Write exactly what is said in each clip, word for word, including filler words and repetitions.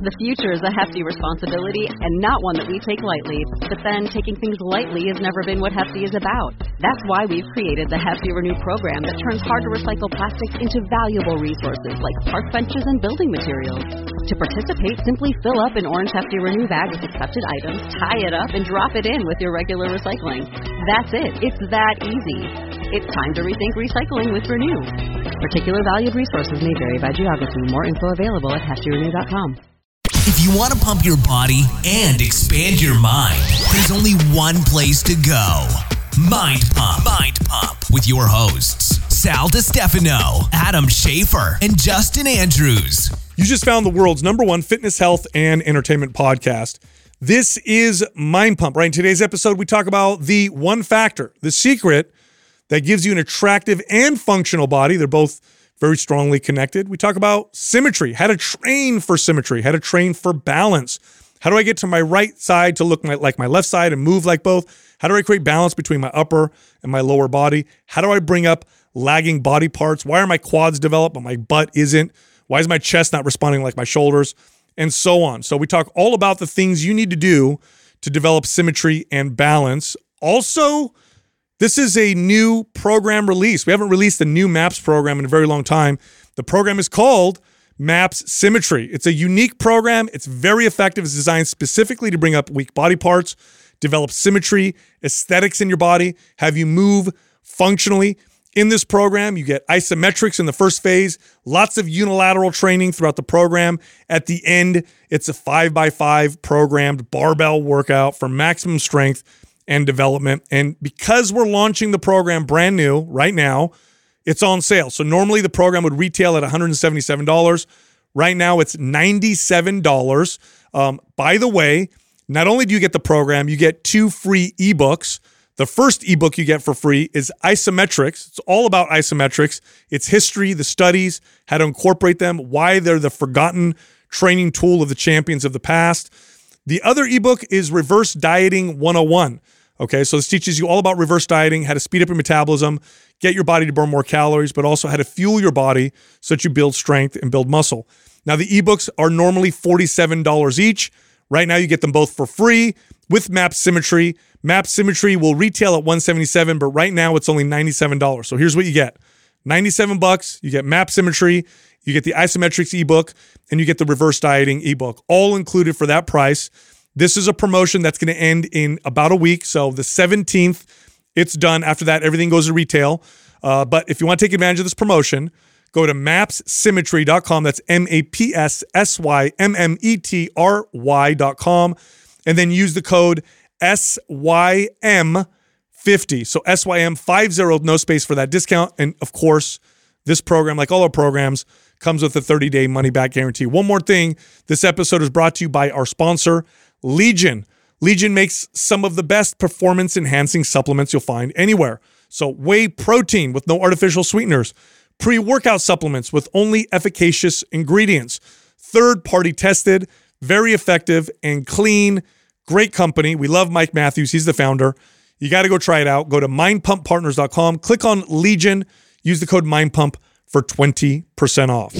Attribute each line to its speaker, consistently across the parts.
Speaker 1: The future is a hefty responsibility and not one that we take lightly. But then, taking things lightly has never been what Hefty is about. That's why we've created the Hefty Renew program that turns hard-to-recycle plastics into valuable resources like park benches and building materials. To participate, simply fill up an orange Hefty Renew bag with accepted items, tie it up, and drop it in with your regular recycling. That's it. It's that easy. It's time to rethink recycling with Renew. Particular valued resources may vary by geography. More info available at hefty renew dot com.
Speaker 2: If you want to pump your body and expand your mind, there's only one place to go. Mind Pump. Mind Pump with your hosts, Sal DiStefano, Adam Schafer, and Justin Andrews.
Speaker 3: You just found the world's number one fitness, health, and entertainment podcast. This is Mind Pump. Right in today's episode, we talk about the one factor, the secret that gives you an attractive and functional body. They're both very strongly connected. We talk about symmetry, how to train for symmetry, how to train for balance. How do I get to my right side to look my, like my left side and move like both? How do I create balance between my upper and my lower body? How do I bring up lagging body parts? Why are my quads developed but my butt isn't? Why is my chest not responding like my shoulders? And so on. So we talk all about the things you need to do to develop symmetry and balance. Also, this is a new program release. We haven't released a new MAPS program in a very long time. The program is called MAPS Symmetry. It's a unique program. It's very effective. It's designed specifically to bring up weak body parts, develop symmetry, aesthetics in your body, have you move functionally. In this program, you get isometrics in the first phase, lots of unilateral training throughout the program. At the end, it's a five by five programmed barbell workout for maximum strength and development. And because we're launching the program brand new right now, it's on sale. So normally the program would retail at one hundred seventy-seven dollars. Right now it's ninety-seven dollars. Um, by the way, not only do you get the program, you get two free ebooks. The first ebook you get for free is Isometrics. It's all about isometrics. It's history, the studies, how to incorporate them, why they're the forgotten training tool of the champions of the past. The other ebook is Reverse Dieting one oh one. Okay, so this teaches you all about reverse dieting, how to speed up your metabolism, get your body to burn more calories, but also how to fuel your body so that you build strength and build muscle. Now, the ebooks are normally forty-seven dollars each. Right now, you get them both for free with MAPS Symmetry. MAPS Symmetry will retail at one hundred seventy-seven dollars, but right now it's only ninety-seven dollars. So here's what you get. ninety-seven bucks, you get MAPS Symmetry, you get the Isometrics ebook, and you get the Reverse Dieting ebook, all included for that price. This is a promotion that's going to end in about a week. So the seventeenth, it's done. After that, everything goes to retail. Uh, but if you want to take advantage of this promotion, go to maps symmetry dot com. That's M A P S S Y M M E T R Y dot com. And then use the code S Y M fifty. So S Y M fifty, no space for that discount. And of course, this program, like all our programs, comes with a thirty-day money-back guarantee. One more thing, this episode is brought to you by our sponsor, Legion. Legion makes some of the best performance-enhancing supplements you'll find anywhere. So whey protein with no artificial sweeteners, pre-workout supplements with only efficacious ingredients, third-party tested, very effective and clean, great company. We love Mike Matthews. He's the founder. You got to go try it out. Go to mind pump partners dot com, click on Legion, use the code MINDPUMP for twenty percent off.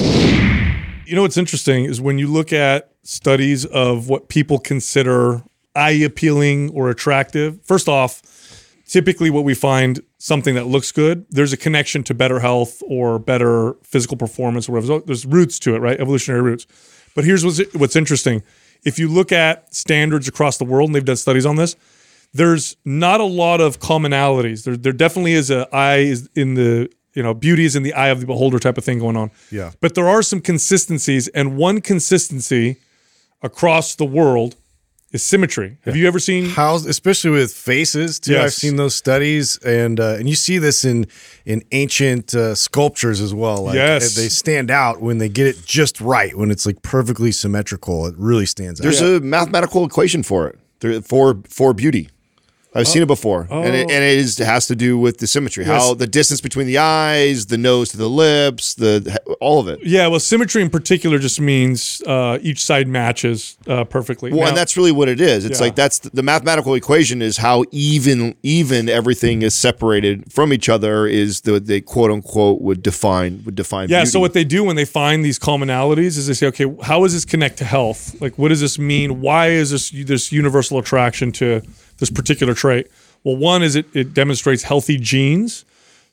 Speaker 3: You know what's interesting is when you look at studies of what people consider eye-appealing or attractive, first off, typically what we find, something that looks good, there's a connection to better health or better physical performance or whatever. There's roots to it, right? Evolutionary roots. But here's what's, what's interesting. If you look at standards across the world, and they've done studies on this, there's not a lot of commonalities. There, there definitely is a eye is in the, you know, beauty is in the eye of the beholder type of thing going on.
Speaker 4: Yeah.
Speaker 3: But there are some consistencies, and one consistency across the world is symmetry. Have you ever seen
Speaker 4: how, especially with faces too?
Speaker 3: Yes.
Speaker 4: I've seen those studies, and uh, and you see this in in ancient uh, sculptures as well. Like,
Speaker 3: yes,
Speaker 4: they stand out when they get it just right. When it's like perfectly symmetrical, it really stands out.
Speaker 5: There's
Speaker 4: yeah.
Speaker 5: a mathematical equation for it. There, for for beauty. I've seen it before,
Speaker 3: Oh.
Speaker 5: and, it, and it, is, it has to do with the symmetry,
Speaker 3: Yes.
Speaker 5: how the distance between the eyes, the nose to the lips, the all of it.
Speaker 3: Yeah, well, symmetry in particular just means uh, each side matches uh, perfectly.
Speaker 5: Well,
Speaker 3: Now-
Speaker 5: and that's really what it is. It's
Speaker 3: Yeah.
Speaker 5: like that's the, the mathematical equation is how even even everything is separated from each other is the they quote unquote would define would define.
Speaker 3: Yeah,
Speaker 5: beauty.
Speaker 3: so what they do when they find these commonalities is they say, okay, how does this connect to health? Like, what does this mean? Why is this this universal attraction to this particular trait? Well, one is it, it demonstrates healthy genes.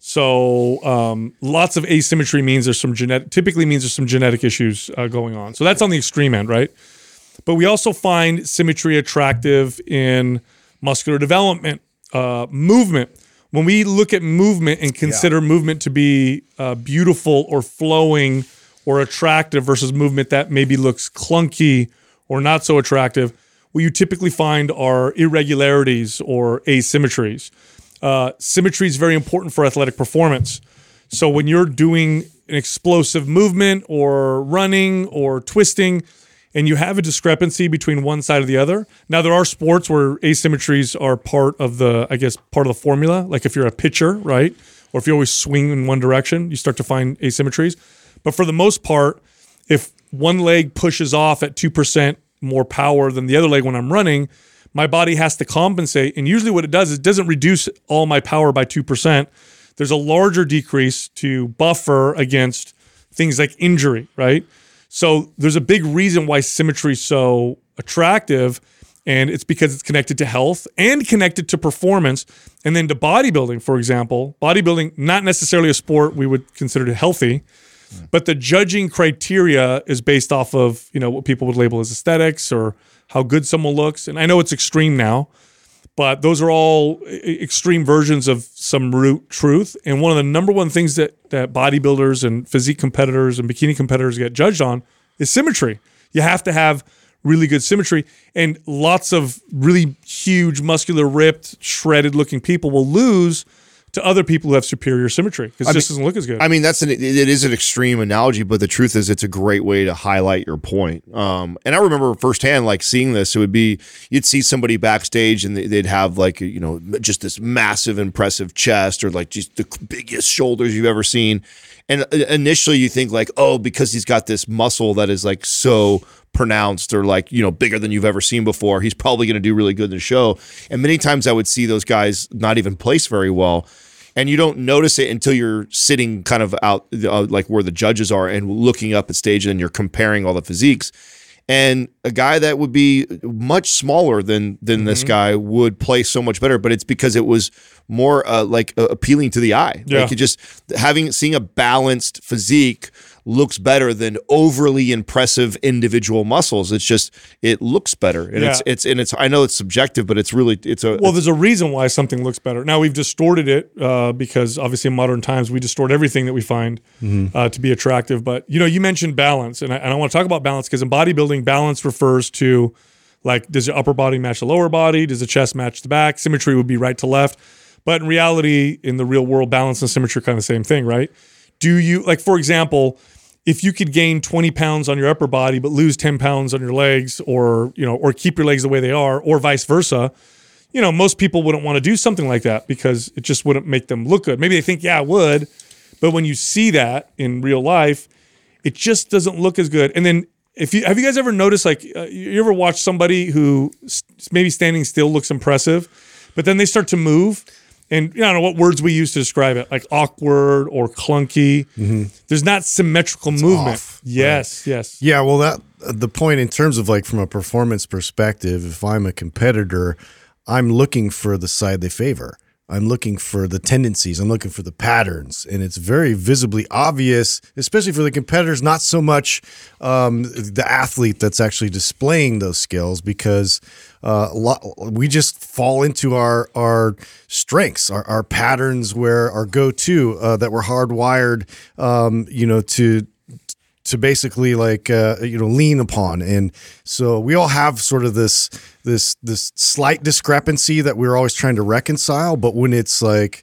Speaker 3: So um, lots of asymmetry means there's some genetic, typically means there's some genetic issues uh, going on. So that's on the extreme end, right? But we also find symmetry attractive in muscular development, uh, movement. When we look at movement and consider movement to be uh, beautiful or flowing or attractive versus movement that maybe looks clunky or not so attractive, what you typically find are irregularities or asymmetries. Uh, symmetry is very important for athletic performance. So when you're doing an explosive movement or running or twisting, and you have a discrepancy between one side or the other. Now, there are sports where asymmetries are part of the, I guess, part of the formula. Like if you're a pitcher, right? Or if you always swing in one direction, you start to find asymmetries. But for the most part, if one leg pushes off at two percent more power than the other leg when I'm running, my body has to compensate. And usually what it does is it doesn't reduce all my power by two percent. There's a larger decrease to buffer against things like injury, right? So there's a big reason why symmetry is so attractive, and it's because it's connected to health and connected to performance. And then to bodybuilding, for example, bodybuilding, not necessarily a sport we would consider to healthy, but the judging criteria is based off of, you know, what people would label as aesthetics or how good someone looks. And I know it's extreme now, but those are all e- extreme versions of some root truth. And one of the number one things that, that bodybuilders and physique competitors and bikini competitors get judged on is symmetry. You have to have really good symmetry. And lots of really huge, muscular, ripped, shredded looking people will lose to other people who have superior symmetry because it
Speaker 5: I
Speaker 3: just
Speaker 5: mean-
Speaker 3: doesn't look as good.
Speaker 5: I mean, that's an it is an extreme analogy, but the truth is, it's a great way to highlight your point. Um, and I remember firsthand, like seeing this. It would be you'd see somebody backstage, and they'd have like you know just this massive, impressive chest, or like just the biggest shoulders you've ever seen. And initially, you think like, oh, because he's got this muscle that is like so pronounced or like you know bigger than you've ever seen before, he's probably going to do really good in the show. And many times I would see those guys not even place very well. And you don't notice it until you're sitting kind of out uh, like where the judges are and looking up at stage, and you're comparing all the physiques. And a guy that would be much smaller than than mm-hmm. this guy would play so much better, but it's because it was more uh, like uh, appealing to the eye.
Speaker 3: Yeah.
Speaker 5: Like it just having seeing a balanced physique looks better than overly impressive individual muscles. It's just it looks better, and
Speaker 3: Yeah.
Speaker 5: it's it's and it's. I know it's subjective, but it's really it's a
Speaker 3: Well, there's a reason why something looks better. Now, we've distorted it uh, because obviously in modern times we distort everything that we find uh, to be attractive. But, you know, you mentioned balance, and I, and I want to talk about balance because in bodybuilding, balance refers to, like, does the upper body match the lower body? Does the chest match the back? Symmetry would be right to left. But in reality, in the real world, balance and symmetry are kind of the same thing, right? Do you, like, for example, if you could gain twenty pounds on your upper body but lose ten pounds on your legs, or, you know, or keep your legs the way they are, or vice versa, you know, most people wouldn't want to do something like that because it just wouldn't make them look good. Maybe they think, yeah, it would, but when you see that in real life, it just doesn't look as good. And then if you, have you guys ever noticed, like, uh, you ever watch somebody who s- maybe standing still looks impressive, but then they start to move? And you know, I don't know what words we use to describe it, like awkward or clunky. Mm-hmm. There's not symmetrical it's movement.
Speaker 4: Off,
Speaker 3: yes, right. yes.
Speaker 4: Yeah, well, that the point in terms of like from a performance perspective, if I'm a competitor, I'm looking for the side they favor. I'm looking for the tendencies. I'm looking for the patterns. And it's very visibly obvious, especially for the competitors, not so much um, the athlete that's actually displaying those skills, because uh, we just fall into our our strengths, our, our patterns, where our go-to uh, that we're hardwired, um, you know, to to basically like uh, you know lean upon. And so we all have sort of this this this slight discrepancy that we're always trying to reconcile. But when it's like,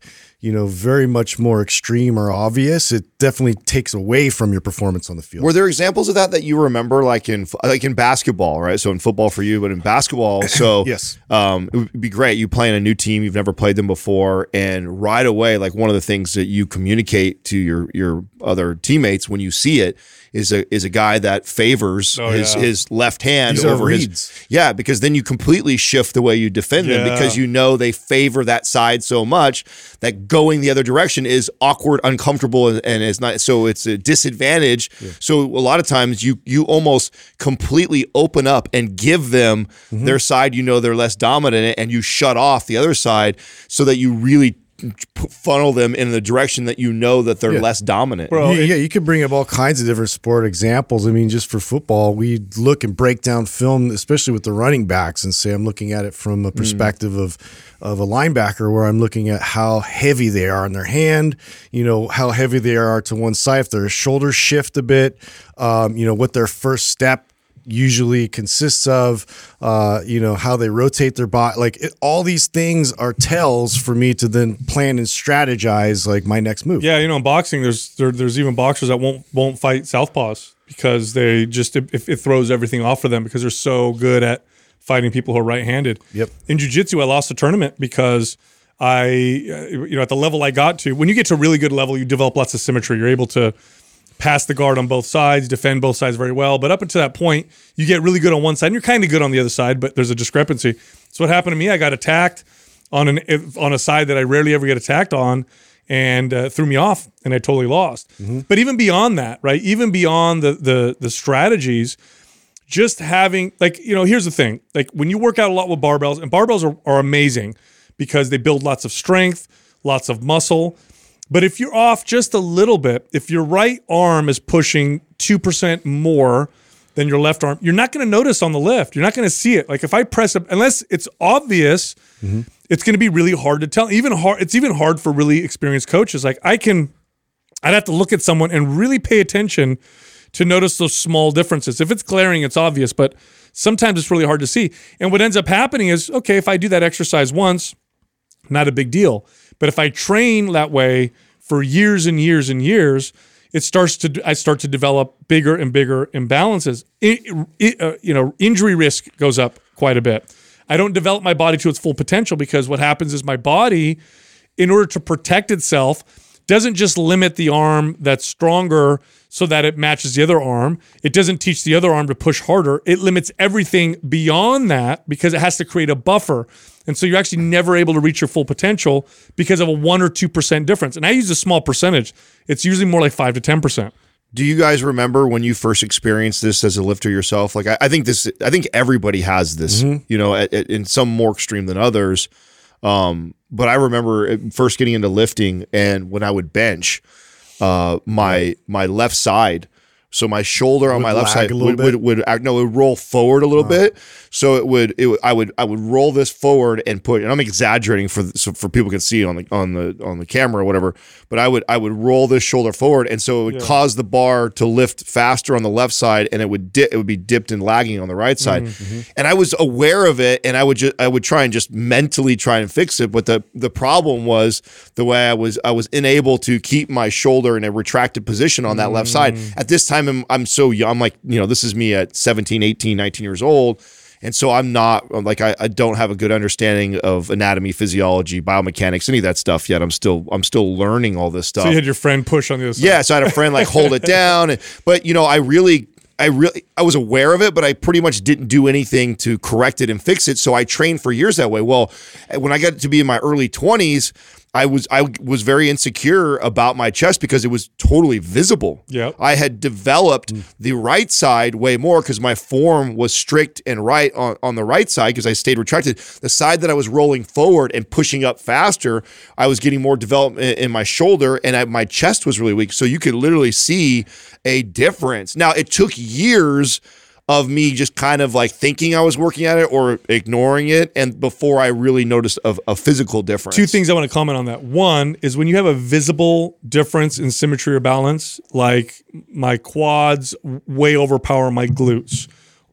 Speaker 4: you know, very much more extreme or obvious, it definitely takes away from your performance on the field.
Speaker 5: Were there examples of that that you remember, like in like in basketball, right? So in football for you, but in basketball, so
Speaker 4: yes,
Speaker 5: um, it would be great. You play in a new team, you've never played them before, and right away, like one of the things that you communicate to your your other teammates when you see it is a is a guy that favors
Speaker 3: oh,
Speaker 5: his
Speaker 3: yeah.
Speaker 5: his left hand
Speaker 4: These are
Speaker 5: over his
Speaker 4: reads.
Speaker 5: yeah, because then you completely shift the way you defend them
Speaker 3: Yeah.
Speaker 5: because you know they favor that side so much that going the other direction is awkward, uncomfortable, and, and it's not so it's a disadvantage. Yeah. So a lot of times you you almost completely open up and give them mm-hmm. their side. You know they're less dominant, and you shut off the other side so that you really funnel them in the direction that you know that they're
Speaker 4: yeah.
Speaker 5: less dominant.
Speaker 3: Bro,
Speaker 4: yeah, yeah, you could bring up all kinds of different sport examples. I mean, just for football, we look and break down film, especially with the running backs, and say I'm looking at it from a perspective mm. of of a linebacker, where I'm looking at how heavy they are in their hand, you know, how heavy they are to one side, if their shoulders shift a bit, um, you know, what their first step usually consists of, uh, you know, how they rotate their body. Like it, all these things are tells for me to then plan and strategize like my next move.
Speaker 3: Yeah, you know, in boxing, there's there, there's even boxers that won't won't fight southpaws because they just it, it throws everything off for them because they're so good at fighting people who are right-handed.
Speaker 4: Yep.
Speaker 3: In jiu-jitsu, I lost a tournament because I, you know, at the level I got to, when you get to a really good level, you develop lots of symmetry. You're able to pass the guard on both sides, defend both sides very well. But up until that point, you get really good on one side, and you're kind of good on the other side, but there's a discrepancy. So what happened to me, I got attacked on an on a side that I rarely ever get attacked on, and uh, threw me off, and I totally lost. Mm-hmm. But even beyond that, right, even beyond the the the strategies, just having, like, you know, here's the thing. Like, when you work out a lot with barbells, and barbells are, are amazing because they build lots of strength, lots of muscle. But if you're off just a little bit, if your right arm is pushing two percent more than your left arm, you're not going to notice on the lift. You're not going to see it. Like if I press up, unless it's obvious, mm-hmm. it's going to be really hard to tell. Even hard, it's even hard for really experienced coaches. Like I can, I'd have to look at someone and really pay attention to notice those small differences. If it's glaring, it's obvious, but sometimes it's really hard to see. And what ends up happening is, okay, if I do that exercise once, not a big deal. But if I train that way for years and years and years, it starts to I start to develop bigger and bigger imbalances. It, it, uh, you know, injury risk goes up quite a bit. I don't develop my body to its full potential because what happens is my body, in order to protect itself, doesn't just limit the arm that's stronger so that it matches the other arm. It doesn't teach the other arm to push harder. It limits everything beyond that because it has to create a buffer. And so you're actually never able to reach your full potential because of a one or two percent difference. And I use a small percentage. It's usually more like five to ten percent.
Speaker 5: Do you guys remember when you first experienced this as a lifter yourself? Like I, I think this, I think everybody has this, mm-hmm. you know, at, at, in some more extreme than others. Um, but I remember first getting into lifting, and when I would bench, uh, my my left side, so my shoulder on
Speaker 4: would
Speaker 5: my left side would, would, would would no, it would roll forward a little oh. bit. So it would it would, I would I would roll this forward and put. And I'm exaggerating for so for people can see on the on the on the camera or whatever. But I would I would roll this shoulder forward, and so it would yeah. cause the bar to lift faster on the left side, and it would di- it would be dipped and lagging on the right side. Mm-hmm. And I was aware of it, and I would just I would try and just mentally try and fix it. But the the problem was the way I was I was unable to keep my shoulder in a retracted position on that mm. left side. At this time, I'm, I'm so young. I'm like, you know, this is me at seventeen, eighteen, nineteen years old. And so I'm not like I, I don't have a good understanding of anatomy, physiology, biomechanics, any of that stuff yet. I'm still I'm still learning all this stuff.
Speaker 3: So you had your friend push on the other side.
Speaker 5: Yeah, so I had a friend like hold it down. And, but you know, I really I really I was aware of it, but I pretty much didn't do anything to correct it and fix it. So I trained for years that way. Well, when I got to be in my early twenties, I was I was very insecure about my chest because it was totally visible.
Speaker 3: Yep.
Speaker 5: I had developed mm. the right side way more because my form was strict and right on, on the right side because I stayed retracted. The side that I was rolling forward and pushing up faster, I was getting more development in my shoulder, and I, my chest was really weak. So you could literally see a difference. Now, it took years of me just kind of like thinking I was working at it or ignoring it, and before I really noticed a, a physical difference.
Speaker 3: Two things I want to comment on that. One is when you have a visible difference in symmetry or balance, like my quads way overpower my glutes,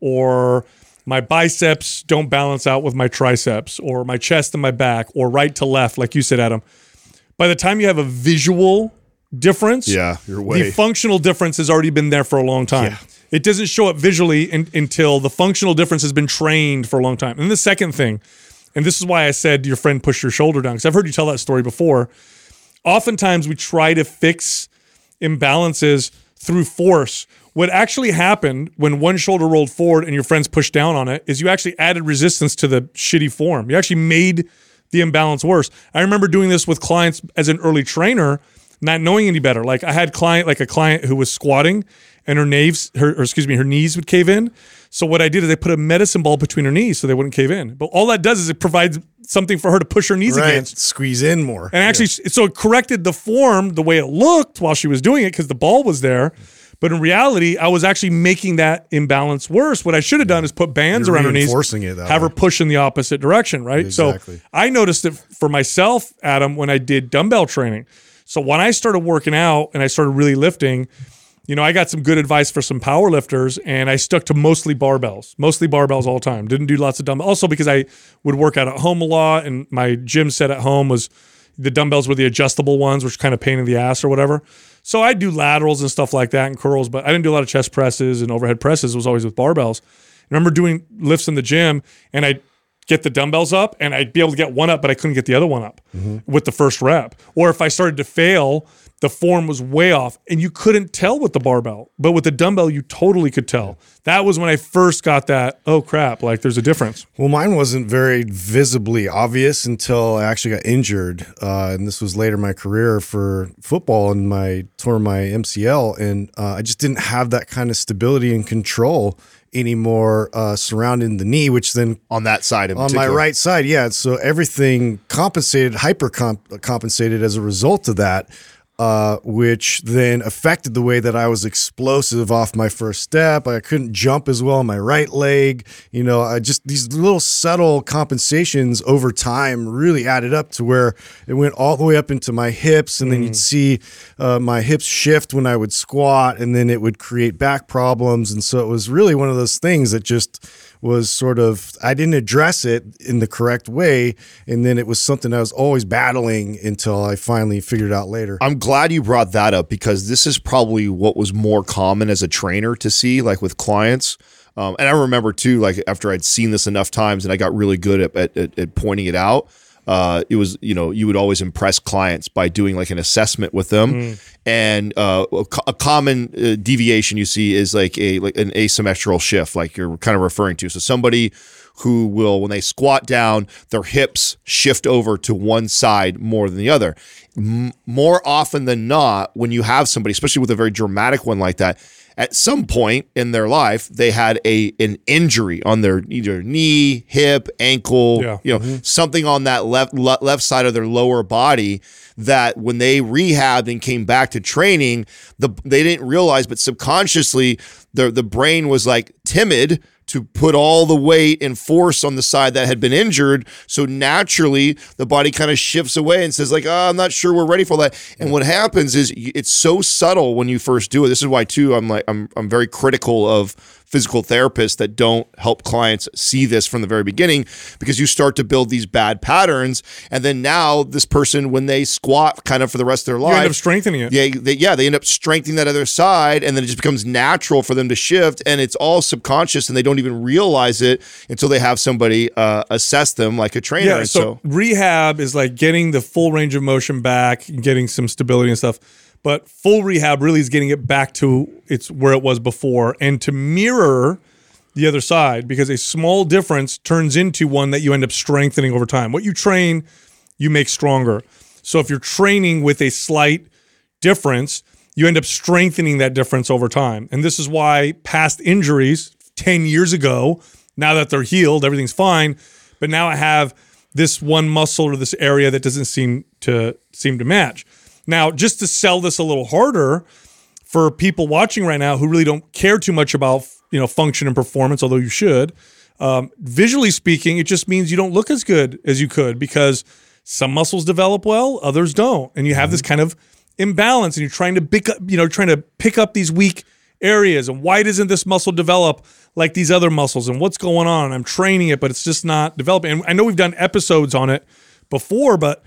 Speaker 3: or my biceps don't balance out with my triceps, or my chest and my back, or right to left, like you said, Adam. by the time you have a visual difference,
Speaker 5: Yeah, you're way.
Speaker 3: the functional difference has already been there for a long time.
Speaker 4: Yeah.
Speaker 3: It doesn't show up visually in, until the functional difference has been trained for a long time. And the second thing, and this is why I said your friend pushed your shoulder down, because I've heard you tell that story before. Oftentimes we try to fix imbalances through force. What actually happened when one shoulder rolled forward and your friends pushed down on it is you actually added resistance to the shitty form. You actually made the imbalance worse. I remember doing this with clients as an early trainer, not knowing any better. Like I had client, like a client who was squatting and her knees, her, or excuse me, her knees would cave in. So what I did is I put a medicine ball between her knees so they wouldn't cave in. But all that does is it provides something for her to push her knees
Speaker 4: Right.
Speaker 3: against.
Speaker 4: Squeeze in more.
Speaker 3: And actually, so it corrected the form the way it looked while she was doing it because the ball was there. But in reality, I was actually making that imbalance worse. What I should have done is put bands
Speaker 4: You're
Speaker 3: around her knees,
Speaker 4: reinforcing it that
Speaker 3: have her
Speaker 4: way.
Speaker 3: push in the opposite direction, right?
Speaker 4: Exactly.
Speaker 3: So I noticed it for myself, Adam, when I did dumbbell training. So when I started working out and I started really lifting, you know, I got some good advice for some power lifters, and I stuck to mostly barbells, mostly barbells all the time. Didn't do lots of dumbbells. Also because I would work out at home a lot, and my gym set at home was the dumbbells were the adjustable ones, which kind of pain in the ass or whatever. So I do laterals and stuff like that and curls, but I didn't do a lot of chest presses and overhead presses. It was always with barbells. I remember doing lifts in the gym, and I'd get the dumbbells up, and I'd be able to get one up, but I couldn't get the other one up mm-hmm. with the first rep. Or if I started to fail, the form was way off, and you couldn't tell with the barbell. But with the dumbbell, you totally could tell. That was when I first got that, oh, crap, like there's a difference.
Speaker 4: Well, mine wasn't very visibly obvious until I actually got injured. Uh, and this was later in my career for football, and my tore my M C L. And uh, I just didn't have that kind of stability and control anymore uh, surrounding the knee, which then
Speaker 5: On that side in
Speaker 4: on
Speaker 5: particular.
Speaker 4: my right side, yeah. So everything compensated, hyper compensated as a result of that. Uh, which then affected the way that I was explosive off my first step. I couldn't jump as well on my right leg. You know, I just these little subtle compensations over time really added up to where it went all the way up into my hips, and then you'd see uh, my hips shift when I would squat, and then it would create back problems. And so it was really one of those things that just was sort of, I didn't address it in the correct way, and then it was something I was always battling until I finally figured it out later.
Speaker 5: I'm glad you brought that up because this is probably what was more common as a trainer to see, like with clients. Um, and I remember too, like after I'd seen this enough times and I got really good at, at, at, at pointing it out, uh, it was, you know, you would always impress clients by doing like an assessment with them. Mm. And uh, a, co- a common uh, deviation you see is like a like an asymmetrical shift, like you're kind of referring to. So somebody who will, when they squat down, their hips shift over to one side more than the other. M- more often than not, when you have somebody, especially with a very dramatic one like that, at some point in their life, they had a an injury on their either knee, hip, ankle,
Speaker 3: Yeah.
Speaker 5: you know, mm-hmm. something on that left le- left side of their lower body that when they rehabbed and came back to training, the they didn't realize, but subconsciously, the the brain was like timid to put all the weight and force on the side that had been injured. So naturally, the body kind of shifts away and says like, oh, I'm not sure we're ready for that. And what happens is it's so subtle when you first do it. This is why too, I'm like, I'm, I'm very critical of physical therapists that don't help clients see this from the very beginning, because you start to build these bad patterns. And then now this person, when they squat kind of for the rest of their life,
Speaker 3: You end up strengthening it.
Speaker 5: Yeah, they, yeah, they end up strengthening that other side, and then it just becomes natural for them to shift, and it's all subconscious, and they don't even realize it until they have somebody uh, assess them like a trainer.
Speaker 3: Yeah,
Speaker 5: And
Speaker 3: so,
Speaker 5: so
Speaker 3: rehab is like getting the full range of motion back, getting some stability and stuff. But full rehab really is getting it back to it's where it was before, and to mirror the other side, because a small difference turns into one that you end up strengthening over time. What you train, you make stronger. So if you're training with a slight difference, you end up strengthening that difference over time. And this is why past injuries ten years ago, now that they're healed, everything's fine, but now I have this one muscle or this area that doesn't seem to seem to match. Now, just to sell this a little harder for people watching right now who really don't care too much about, you know, function and performance, although you should, um, visually speaking, it just means you don't look as good as you could, because some muscles develop well, others don't. And you have mm-hmm. this kind of imbalance, and you're trying to pick up, you know, trying to pick up these weak areas. And why doesn't this muscle develop like these other muscles? And what's going on? I'm training it, but it's just not developing. And I know we've done episodes on it before, but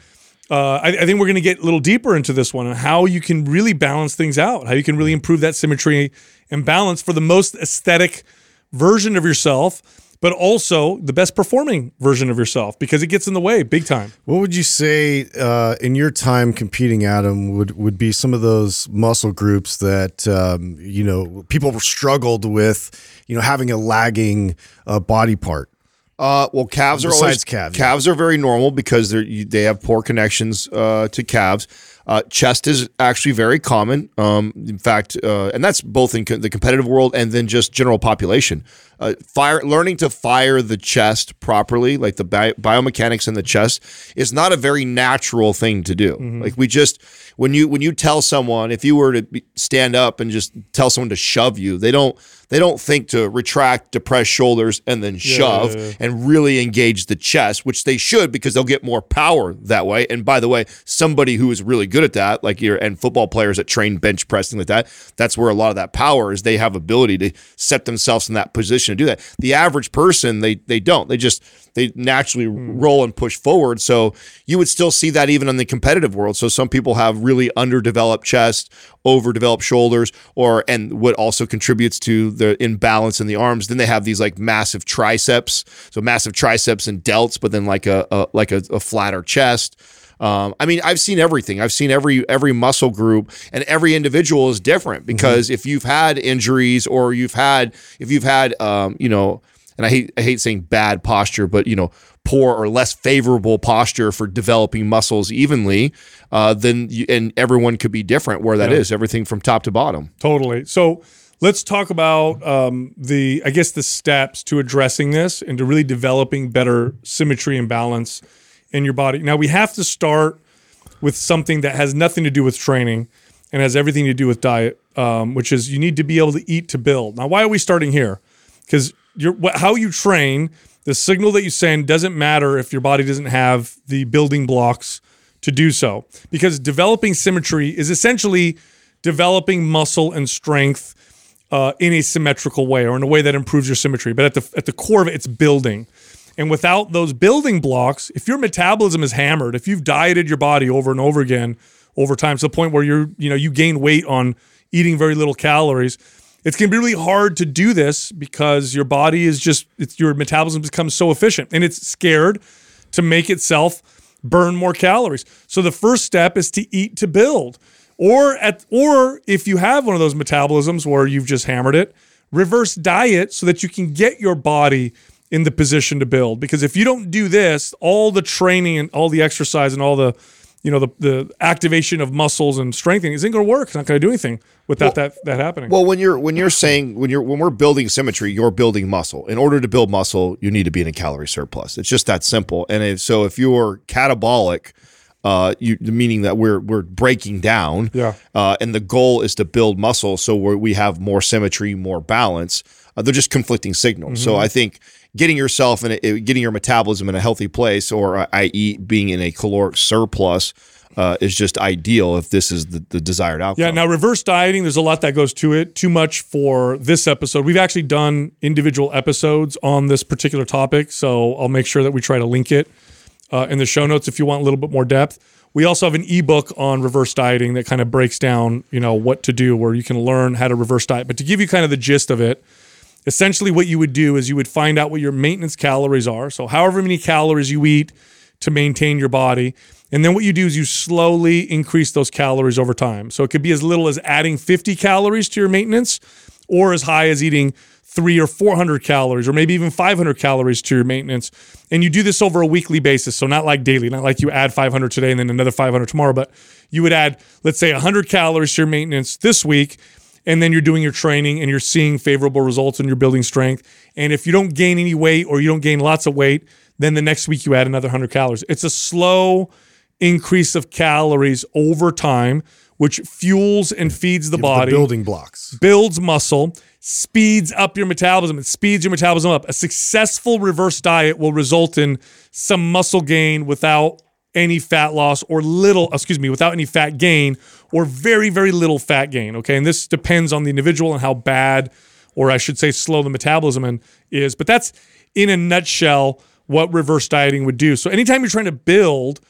Speaker 3: uh, I, I think we're going to get a little deeper into this one and how you can really balance things out, how you can really improve that symmetry and balance for the most aesthetic version of yourself, but also the best performing version of yourself, because it gets in the way big time.
Speaker 4: What would you say uh, in your time competing, Adam, would, would be some of those muscle groups that, um, you know, people struggled with, you know, having a lagging uh, body part?
Speaker 5: Uh, well, calves are
Speaker 4: Besides
Speaker 5: always
Speaker 4: calves,
Speaker 5: calves are very normal because they're you, they have poor connections uh, to calves. Uh, chest is actually very common. Um, in fact, uh, and that's both in co- the competitive world and then just general population. Uh, fire, learning to fire the chest properly, like the bi- biomechanics in the chest, is not a very natural thing to do. Mm-hmm. Like we just when you when you tell someone, if you were to be, stand up and just tell someone to shove you, they don't they don't think to retract, depress shoulders, and then shove
Speaker 3: yeah, yeah, yeah.
Speaker 5: and really engage the chest, which they should because they'll get more power that way. And by the way, somebody who is really good at that, like your and football players that train bench pressing like that, that's where a lot of that power is. They have ability to set themselves in that position to do that. The average person, they they don't. They just they naturally mm. roll and push forward. So you would still see that even in the competitive world. So some people have really underdeveloped chest, overdeveloped shoulders, or and what also contributes to the imbalance in the arms. Then they have these like massive triceps, so massive triceps and delts, but then like a, a like a, a flatter chest. Um, I mean, I've seen everything. I've seen every every muscle group, and every individual is different because mm-hmm. if you've had injuries or you've had if you've had um, you know, and I hate I hate saying bad posture, but you know, poor or less favorable posture for developing muscles evenly, uh, then you, and everyone could be different where that
Speaker 3: yeah.
Speaker 5: is, everything from top to bottom.
Speaker 3: Totally. So let's talk about um, the, I guess, the steps to addressing this and to really developing better symmetry and balance in your body. Now, we have to start with something that has nothing to do with training and has everything to do with diet, um, which is you need to be able to eat to build. Now, why are we starting here? Because you're, how you train, the signal that you send doesn't matter if your body doesn't have the building blocks to do so. Because developing symmetry is essentially developing muscle and strength uh, in a symmetrical way or in a way that improves your symmetry. But at the at the core of it, it's building. And without those building blocks, if your metabolism is hammered, if you've dieted your body over and over again over time to the point where you're, you know, you gain weight on eating very little calories, it's going to be really hard to do this because your body is just, it's, your metabolism becomes so efficient and it's scared to make itself burn more calories. So the first step is to eat to build. Or at, or if you have one of those metabolisms where you've just hammered it, reverse diet so that you can get your body in the position to build. Because if you don't do this, all the training and all the exercise and all the, you know, the, the activation of muscles and strengthening isn't going to work. It's not going to do anything without well, that that happening.
Speaker 5: Well, when you're when you're saying when you're when we're building symmetry, you're building muscle. In order to build muscle, you need to be in a calorie surplus. It's just that simple. And if, so if you're catabolic, uh, you meaning that we're we're breaking down,
Speaker 3: yeah,
Speaker 5: uh, and the goal is to build muscle, so we're, we have more symmetry, more balance. Uh, they're just conflicting signals. Mm-hmm. So I think getting yourself in a, getting your metabolism in a healthy place, or uh, that is being in a caloric surplus, uh, is just ideal if this is the, the desired outcome.
Speaker 3: Yeah, now reverse dieting, there's a lot that goes to it. Too much for this episode. We've actually done individual episodes on this particular topic, so I'll make sure that we try to link it uh, in the show notes if you want a little bit more depth. We also have an ebook on reverse dieting that kind of breaks down, you know, what to do, where you can learn how to reverse diet. But to give you kind of the gist of it, essentially what you would do is you would find out what your maintenance calories are. So however many calories you eat to maintain your body. And then what you do is you slowly increase those calories over time. So it could be as little as adding fifty calories to your maintenance, or as high as eating three or four hundred calories, or maybe even five hundred calories to your maintenance. And you do this over a weekly basis. So not like daily, not like you add five hundred today and then another five hundred tomorrow, but you would add, let's say one hundred calories to your maintenance this week. And then you're doing your training and you're seeing favorable results and you're building strength. And if you don't gain any weight or you don't gain lots of weight, then the next week you add another one hundred calories. It's a slow increase of calories over time, which fuels and feeds the
Speaker 4: Give
Speaker 3: body.
Speaker 4: The building blocks.
Speaker 3: Builds muscle, speeds up your metabolism. It speeds your metabolism up. A successful reverse diet will result in some muscle gain without any fat loss, or little, excuse me, without any fat gain, or very, very little fat gain, okay? And this depends on the individual and how bad, or I should say slow, the metabolism is. But that's, in a nutshell, what reverse dieting would do. So anytime you're trying to build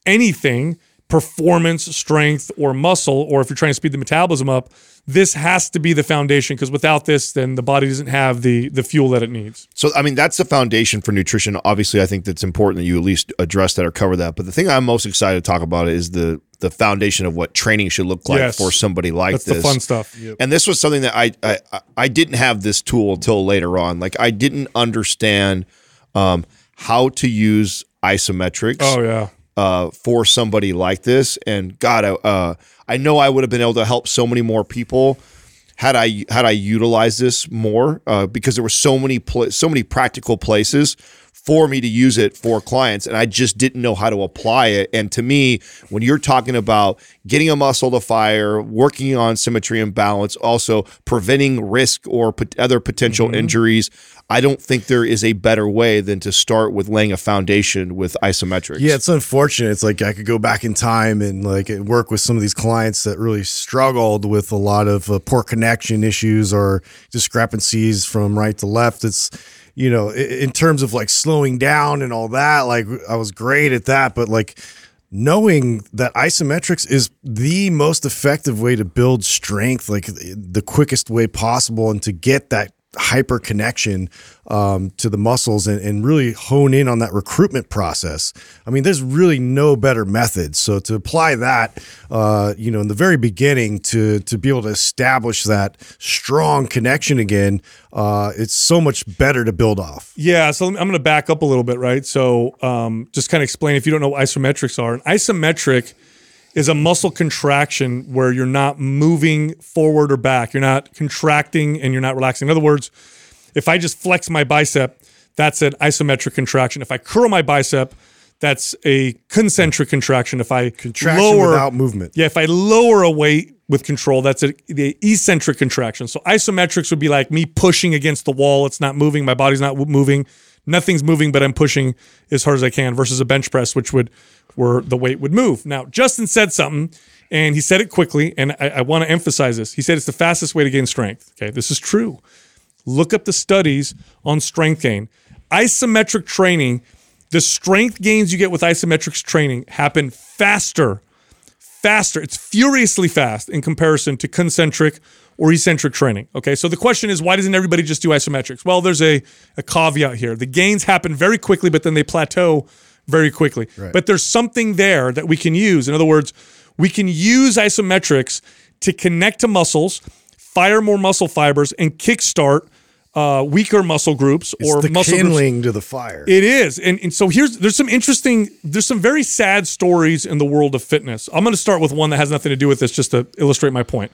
Speaker 3: anything, performance, strength, or muscle, or if you're trying to speed the metabolism up, this has to be the foundation, because without this, then the body doesn't have the the fuel that it needs.
Speaker 5: So, I mean, that's the foundation for nutrition. Obviously, I think that's important that you at least address that or cover that. But the thing I'm most excited to talk about is the the foundation of what training should look like
Speaker 3: Yes.
Speaker 5: for somebody like
Speaker 3: That's
Speaker 5: this.
Speaker 3: the fun stuff.
Speaker 5: And this was something that I, I I didn't have this tool until later on. Like, I didn't understand um, how to use isometrics.
Speaker 3: Oh, yeah.
Speaker 5: Uh, for somebody like this, and God, uh, I know I would have been able to help so many more people had I had I utilized this more, uh, because there were so many pl- so many practical places for me to use it for clients, and I just didn't know how to apply it. And to me, when you're talking about getting a muscle to fire, working on symmetry and balance, also preventing risk or pot- other potential mm-hmm. injuries, I don't think there is a better way than to start with laying a foundation with isometrics.
Speaker 4: Yeah, it's unfortunate. It's like I could go back in time and like work with some of these clients that really struggled with a lot of uh, poor connection issues or discrepancies from right to left. It's, you know, in terms of like slowing down and all that, like I was great at that, but like knowing that isometrics is the most effective way to build strength, like the quickest way possible, and to get that hyper connection um, to the muscles and, and really hone in on that recruitment process. I mean, there's really no better method. So to apply that, uh, you know, in the very beginning to to be able to establish that strong connection again, uh, it's so much better to build off.
Speaker 3: Yeah, so I'm going to back up a little bit, right? So um, just kind of explain, if you don't know what isometrics are. An isometric is a muscle contraction where you're not moving forward or back. You're not contracting and you're not relaxing. In other words, if I just flex my bicep, that's an isometric contraction. If I curl my bicep, that's a concentric contraction. If I
Speaker 4: Contraction
Speaker 3: lower,
Speaker 4: without movement.
Speaker 3: Yeah, if I lower a weight with control, that's a, the eccentric contraction. So isometrics would be like me pushing against the wall. It's not moving. My body's not moving. Nothing's moving, but I'm pushing as hard as I can, versus a bench press, which would, where the weight would move. Now, Justin said something, and he said it quickly, and I, I want to emphasize this. He said it's the fastest way to gain strength. Okay, this is true. Look up the studies on strength gain. Isometric training, the strength gains you get with isometrics training happen faster, faster. It's furiously fast in comparison to concentric or eccentric training. Okay, so the question is, why doesn't everybody just do isometrics? Well, there's a, a caveat here. The gains happen very quickly, but then they plateau very quickly.
Speaker 4: Right.
Speaker 3: But there's something there that we can use. In other words, we can use isometrics to connect to muscles, fire more muscle fibers, and kickstart uh, weaker muscle groups
Speaker 4: It's
Speaker 3: or
Speaker 4: the
Speaker 3: muscle
Speaker 4: kindling
Speaker 3: groups.
Speaker 4: to the fire.
Speaker 3: It is. And, and so here's there's some interesting, there's some very sad stories in the world of fitness. I'm going to start with one that has nothing to do with this, just to illustrate my point.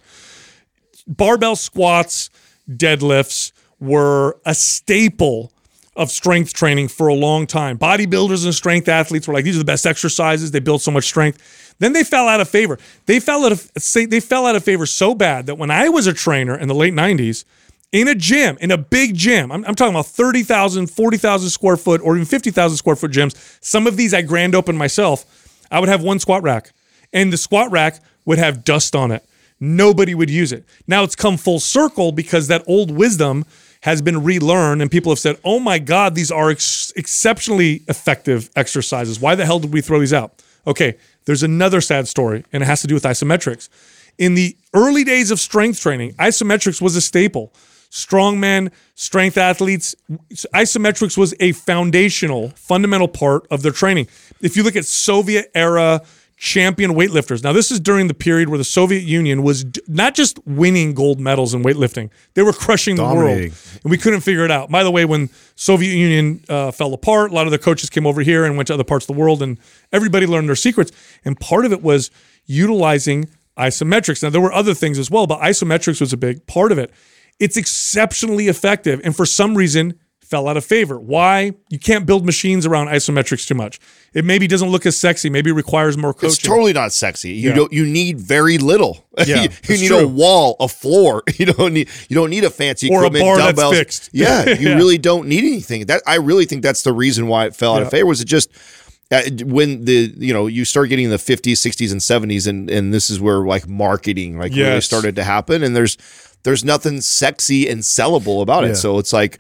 Speaker 3: Barbell squats, deadlifts were a staple of strength training for a long time. Bodybuilders and strength athletes were like, these are the best exercises. They build so much strength. Then they fell out of favor. They fell out of they fell out of favor so bad that when I was a trainer in the late nineties, in a gym, in a big gym, I'm, I'm talking about thirty thousand, forty thousand square foot, or even fifty thousand square foot gyms. Some of these I grand opened myself. I would have one squat rack, and the squat rack would have dust on it. Nobody would use it. Now it's come full circle because that old wisdom has been relearned, and people have said, oh my God, these are ex- exceptionally effective exercises. Why the hell did we throw these out? Okay, there's another sad story, and it has to do with isometrics. In the early days of strength training, isometrics was a staple. Strongmen, strength athletes, isometrics was a foundational, fundamental part of their training. If you look at Soviet era champion weightlifters. Now, this is during the period where the Soviet Union was d- not just winning gold medals in weightlifting, they were crushing the
Speaker 4: Dominating.
Speaker 3: world, and we couldn't figure it out. By the way, when Soviet Union uh, fell apart, a lot of their coaches came over here and went to other parts of the world, and everybody learned their secrets, and part of it was utilizing isometrics. Now, there were other things as well, but isometrics was a big part of it. It's exceptionally effective, and for some reason, fell out of favor. Why? You can't build machines around isometrics too much. It maybe doesn't look as sexy. Maybe it requires more coaching.
Speaker 5: It's totally not sexy. You
Speaker 3: Yeah.
Speaker 5: don't. You need very little.
Speaker 3: Yeah,
Speaker 5: you you
Speaker 3: that's
Speaker 5: need
Speaker 3: true.
Speaker 5: a wall, a floor. You don't need. You don't need a fancy
Speaker 3: Or a
Speaker 5: equipment,
Speaker 3: bar that's
Speaker 5: dumbbells.
Speaker 3: fixed.
Speaker 5: Yeah, you
Speaker 3: Yeah.
Speaker 5: really don't need anything. That I really think that's the reason why it fell out
Speaker 3: Yeah.
Speaker 5: of favor. Was it just uh, when the you know you start getting the fifties, sixties, and seventies, and and this is where like marketing like really
Speaker 3: Yes.
Speaker 5: started to happen. And there's there's nothing sexy and sellable about it.
Speaker 4: Yeah.
Speaker 5: So it's like,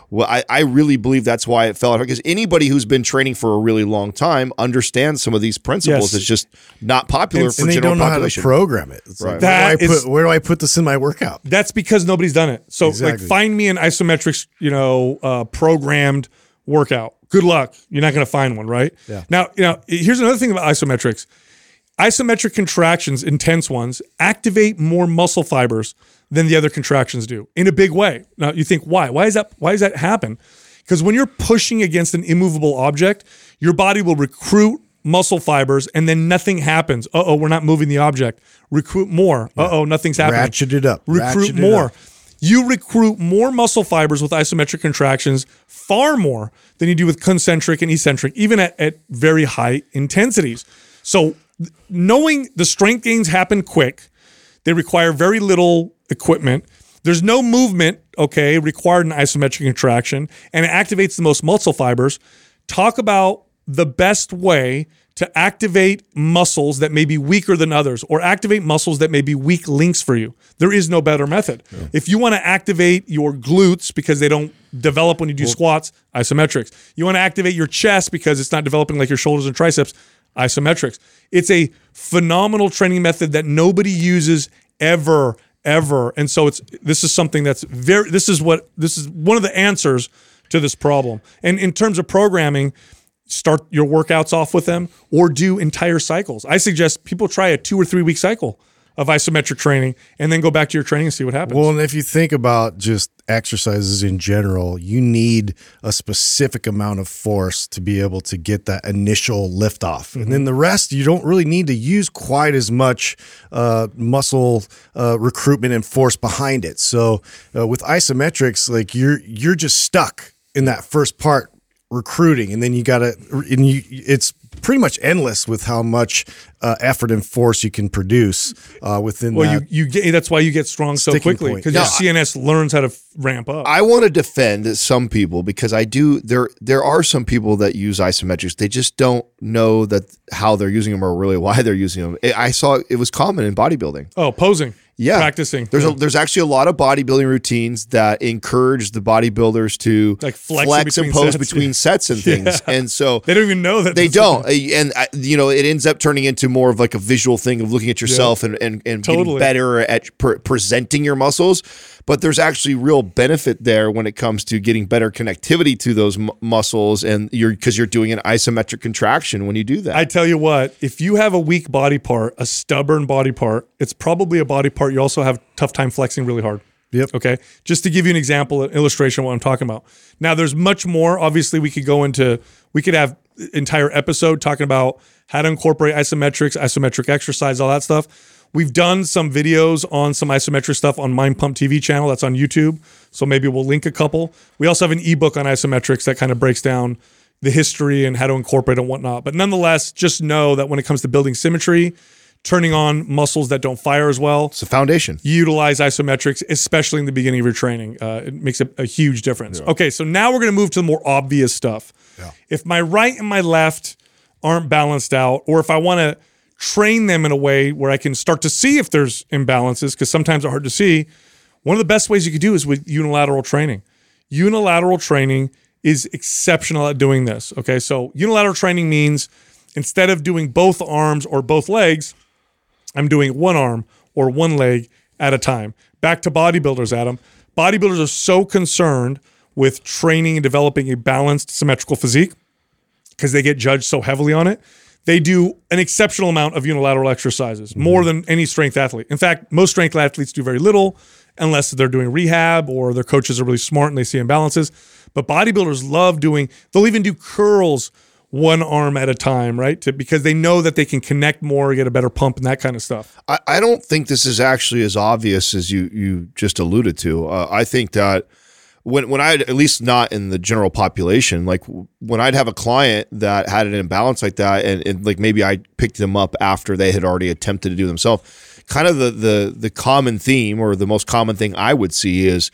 Speaker 5: well, I, I really believe that's why it fell out because anybody who's been training for a really long time understands some of these principles.
Speaker 3: Yes.
Speaker 5: It's just not popular
Speaker 3: And-
Speaker 5: for
Speaker 4: and they
Speaker 5: general
Speaker 4: don't know
Speaker 5: population.
Speaker 4: how to program it. It's
Speaker 5: Right.
Speaker 4: like,
Speaker 3: That
Speaker 4: where, do I
Speaker 3: is-
Speaker 4: put, where do I put this in my workout?
Speaker 3: That's because nobody's done it. So
Speaker 4: Exactly.
Speaker 3: like find me an isometrics, you know, uh, programmed workout. Good luck. You're not going to find one, right?
Speaker 4: Yeah.
Speaker 3: Now, you know, here's another thing about isometrics. Isometric contractions, intense ones, activate more muscle fibers than the other contractions do in a big way. Now you think, why? Why is that? Why does that happen? Because when you're pushing against an immovable object, your body will recruit muscle fibers and then nothing happens. Uh-oh, we're not moving the object. Recruit more. Uh-oh, nothing's happening.
Speaker 4: Ratchet it up.
Speaker 3: Recruit
Speaker 4: Ratchet it
Speaker 3: more.
Speaker 4: up.
Speaker 3: You recruit more muscle fibers with isometric contractions, far more than you do with concentric and eccentric, even at, at very high intensities. So th- knowing the strength gains happen quick, they require very little equipment. There's no movement, okay, required in isometric contraction, and it activates the most muscle fibers. Talk about the best way to activate muscles that may be weaker than others or activate muscles that may be weak links for you. There is no better method. Yeah. If you want to activate your glutes because they don't develop when you do well, squats, isometrics. You want to activate your chest because it's not developing like your shoulders and triceps, isometrics. It's a phenomenal training method that nobody uses ever, ever. And so it's this is something that's very, this is what, this is one of the answers to this problem. And in terms of programming, start your workouts off with them or do entire cycles. I suggest people try a two or three week cycle of isometric training and then go back to your training and see what happens.
Speaker 4: Well, and if you think about just exercises in general, you need a specific amount of force to be able to get that initial lift off. Mm-hmm. And then the rest, you don't really need to use quite as much uh, muscle uh, recruitment and force behind it. So uh, with isometrics, like you're you're just stuck in that first part recruiting, and then you got to, and you, it's pretty much endless with how much uh, effort and force you can produce uh, within
Speaker 3: well,
Speaker 4: that.
Speaker 3: you you get that's why you get strong so quickly because your C N S learns how to f- ramp up.
Speaker 5: I want to defend some people because I do. There there are some people that use isometrics. They just don't know that how they're using them or really why they're using them. I saw it was common in bodybuilding.
Speaker 3: Oh, posing.
Speaker 5: Yeah,
Speaker 3: practicing.
Speaker 5: There's
Speaker 3: yeah.
Speaker 5: a, there's actually a lot of bodybuilding routines that encourage the bodybuilders to
Speaker 3: like flex,
Speaker 5: flex and pose
Speaker 3: sets.
Speaker 5: between sets and things, yeah. and so
Speaker 3: they don't even know that
Speaker 5: they don't. Something. And you know, it ends up turning into more of like a visual thing of looking at yourself yeah. and and, and
Speaker 3: totally.
Speaker 5: getting better at pre- presenting your muscles. But there's actually real benefit there when it comes to getting better connectivity to those m- muscles, and you're because you're doing an isometric contraction when you do that.
Speaker 3: I tell you what, if you have a weak body part, a stubborn body part, it's probably a body part you also have tough time flexing really hard.
Speaker 4: Yep.
Speaker 3: Okay. Just to give you an example, an illustration of what I'm talking about. Now, there's much more. Obviously, we could go into, we could have entire episode talking about how to incorporate isometrics, isometric exercise, all that stuff. We've done some videos on some isometric stuff on Mind Pump T V channel. That's on YouTube. So maybe we'll link a couple. We also have an ebook on isometrics that kind of breaks down the history and how to incorporate and whatnot. But nonetheless, just know that when it comes to building symmetry, turning on muscles that don't fire as well,
Speaker 5: it's a foundation.
Speaker 3: Utilize isometrics, especially in the beginning of your training. Uh, it makes a, a huge difference. Yeah. Okay, so now we're going to move to the more obvious stuff. Yeah. If my right and my left aren't balanced out, or if I want to train them in a way where I can start to see if there's imbalances, because sometimes they're hard to see, one of the best ways you could do is with unilateral training. Unilateral training is exceptional at doing this. Okay, so unilateral training means instead of doing both arms or both legs, I'm doing one arm or one leg at a time. Back to bodybuilders, Adam. Bodybuilders are so concerned with training and developing a balanced, symmetrical physique because they get judged so heavily on it. They do an exceptional amount of unilateral exercises, mm-hmm. more than any strength athlete. In fact, most strength athletes do very little unless they're doing rehab or their coaches are really smart and they see imbalances. But bodybuilders love doing, they'll even do curls one arm at a time, right? To, because they know that they can connect more, get a better pump and that kind of stuff.
Speaker 5: I, I don't think this is actually as obvious as you you just alluded to. Uh, I think that when when I at least not in the general population, like when I'd have a client that had an imbalance like that, and, and like maybe I picked them up after they had already attempted to do themselves, kind of the the the common theme or the most common thing I would see is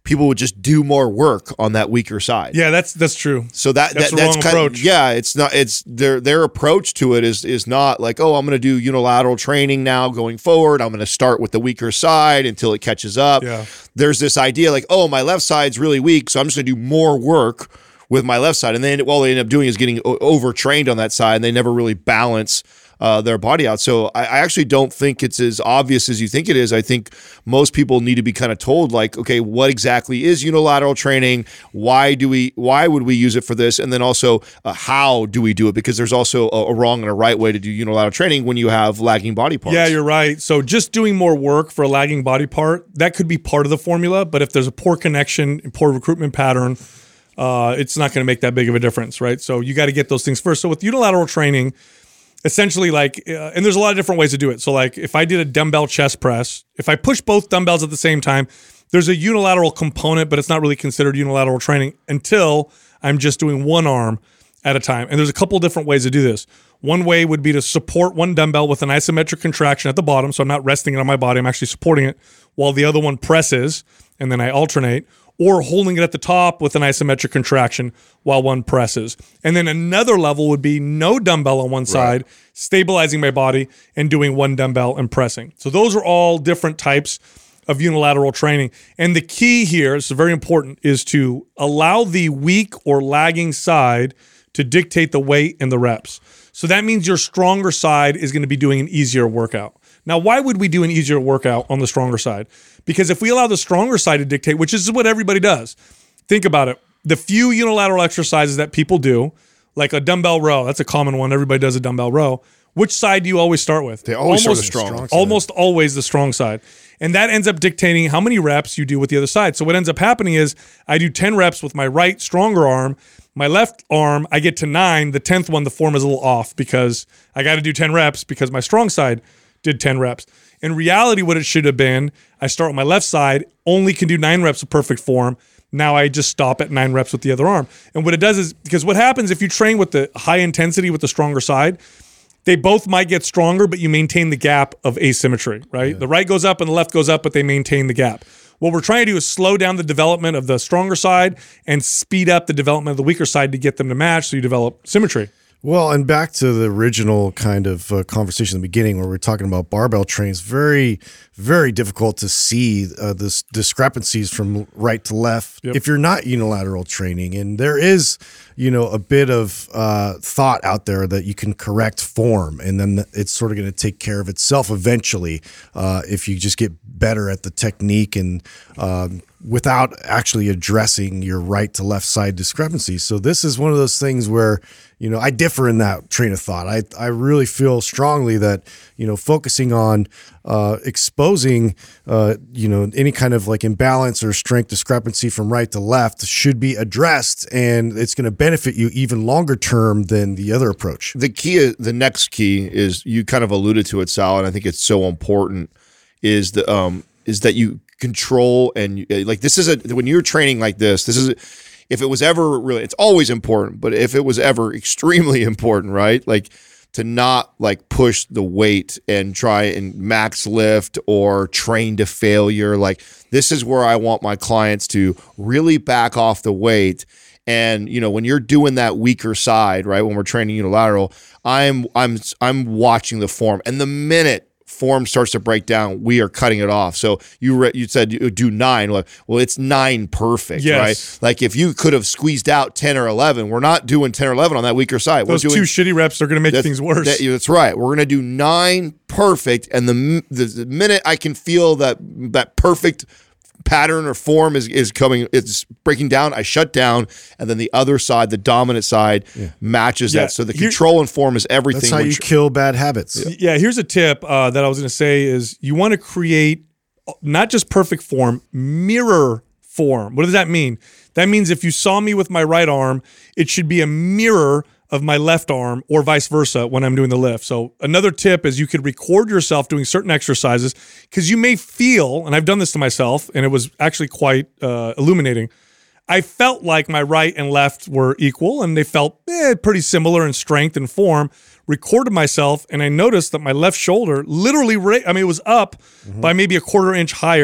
Speaker 5: people would just do more work on that weaker side.
Speaker 3: Yeah, that's that's true.
Speaker 5: So that,
Speaker 3: That's
Speaker 5: that
Speaker 3: the
Speaker 5: that's
Speaker 3: wrong
Speaker 5: kind
Speaker 3: approach.
Speaker 5: of yeah. It's not. It's their their approach to it is is not like, oh, I'm going to do unilateral training now going forward. I'm going to start with the weaker side until it catches up.
Speaker 3: Yeah.
Speaker 5: There's this idea like, oh, my left side's really weak, so I'm just going to do more work with my left side, and then all they end up doing is getting o- overtrained on that side, and they never really balance Uh, their body out. So I, I actually don't think it's as obvious as you think it is. I think most people need to be kind of told, like, okay, what exactly is unilateral training? Why do we? Why would we use it for this? And then also, uh, how do we do it? Because there's also a, a wrong and a right way to do unilateral training when you have lagging body parts.
Speaker 3: Yeah, you're right. So just doing more work for a lagging body part, that could be part of the formula. But if there's a poor connection, poor recruitment pattern, uh, it's not going to make that big of a difference, right? So you got to get those things first. So with unilateral training, essentially, like, uh, and there's a lot of different ways to do it. So, like, if I did a dumbbell chest press, if I push both dumbbells at the same time, there's a unilateral component, but it's not really considered unilateral training until I'm just doing one arm at a time. And there's a couple different ways to do this. One way would be to support one dumbbell with an isometric contraction at the bottom, so I'm not resting it on my body, I'm actually supporting it, while the other one presses, and then I alternate. Or holding it at the top with an isometric contraction while one presses. And then another level would be no dumbbell on one side, right, stabilizing my body and doing one dumbbell and pressing. So those are all different types of unilateral training. And the key here, this is very important, is to allow the weak or lagging side to dictate the weight and the reps. So that means your stronger side is going to be doing an easier workout. Now, why would we do an easier workout on the stronger side? Because if we allow the stronger side to dictate, which is what everybody does, think about it. The few unilateral exercises that people do, like a dumbbell row, that's a common one. Everybody does a dumbbell row. Which side do you always start with?
Speaker 5: They always
Speaker 3: almost,
Speaker 5: start with the strong
Speaker 4: side.
Speaker 3: Almost always the strong side. And that ends up dictating how many reps you do with the other side. So what ends up happening is I do ten reps with my right stronger arm. My left arm, I get to nine. The tenth one, the form is a little off because I got to do ten reps because my strong side did ten reps. In reality, what it should have been, I start with my left side, only can do nine reps of perfect form. Now I just stop at nine reps with the other arm. And what it does is, because what happens if you train with the high intensity with the stronger side, they both might get stronger, but you maintain the gap of asymmetry, right? Yeah. The right goes up and the left goes up, but they maintain the gap. What we're trying to do is slow down the development of the stronger side and speed up the development of the weaker side to get them to match so you develop symmetry.
Speaker 4: Well, and back to the original kind of uh, conversation in the beginning where we're talking about barbell trains, very, very difficult to see uh, this discrepancies from right to left yep. if you're not unilateral training. And there is, you know, a bit of uh, thought out there that you can correct form, and then it's sort of going to take care of itself eventually uh, if you just get better at the technique and um, without actually addressing your right to left side discrepancies. So this is one of those things where, you know, I differ in that train of thought. I, I really feel strongly that, you know, focusing on uh, exposing, uh, you know, any kind of like imbalance or strength discrepancy from right to left should be addressed, and it's going to benefit you even longer term than the other approach.
Speaker 5: The key, the next key is, you kind of alluded to it, Sal, and I think it's so important, is the um is that you control and like this is a when you're training like this, this is a, if it was ever really, it's always important, but if it was ever extremely important, right? Like to not like push the weight and try and max lift or train to failure. Like this is where I want my clients to really back off the weight. And, you know, when you're doing that weaker side, right, when we're training unilateral, I'm I'm I'm watching the form. And the minute form starts to break down, we are cutting it off. So you re- you said you do nine. Well, well, it's nine perfect,
Speaker 3: yes.
Speaker 5: right? Like if you could have squeezed out ten or eleven, we're not doing ten or eleven on that weaker side.
Speaker 3: Those
Speaker 5: we're doing,
Speaker 3: two shitty reps are going to make things worse.
Speaker 5: That, that's right. We're going to do nine perfect, and the, the the minute I can feel that that perfect pattern or form is is coming, it's breaking down, I shut down, and then the other side, the dominant side, yeah. matches yeah. that. So the
Speaker 3: Here,
Speaker 5: control and form is everything.
Speaker 4: That's how you
Speaker 5: tr-
Speaker 4: kill bad habits.
Speaker 3: Yeah, yeah here's a tip uh, that I was going to say is you want to create not just perfect form, mirror form. What does that mean? That means if you saw me with my right arm, it should be a mirror of my left arm or vice versa when I'm doing the lift. So another tip is you could record yourself doing certain exercises because you may feel, and I've done this to myself, and it was actually quite uh, illuminating. I felt like my right and left were equal, and they felt eh, pretty similar in strength and form. Recorded myself, and I noticed that my left shoulder literally, ra- I mean, it was up mm-hmm. by maybe a quarter inch higher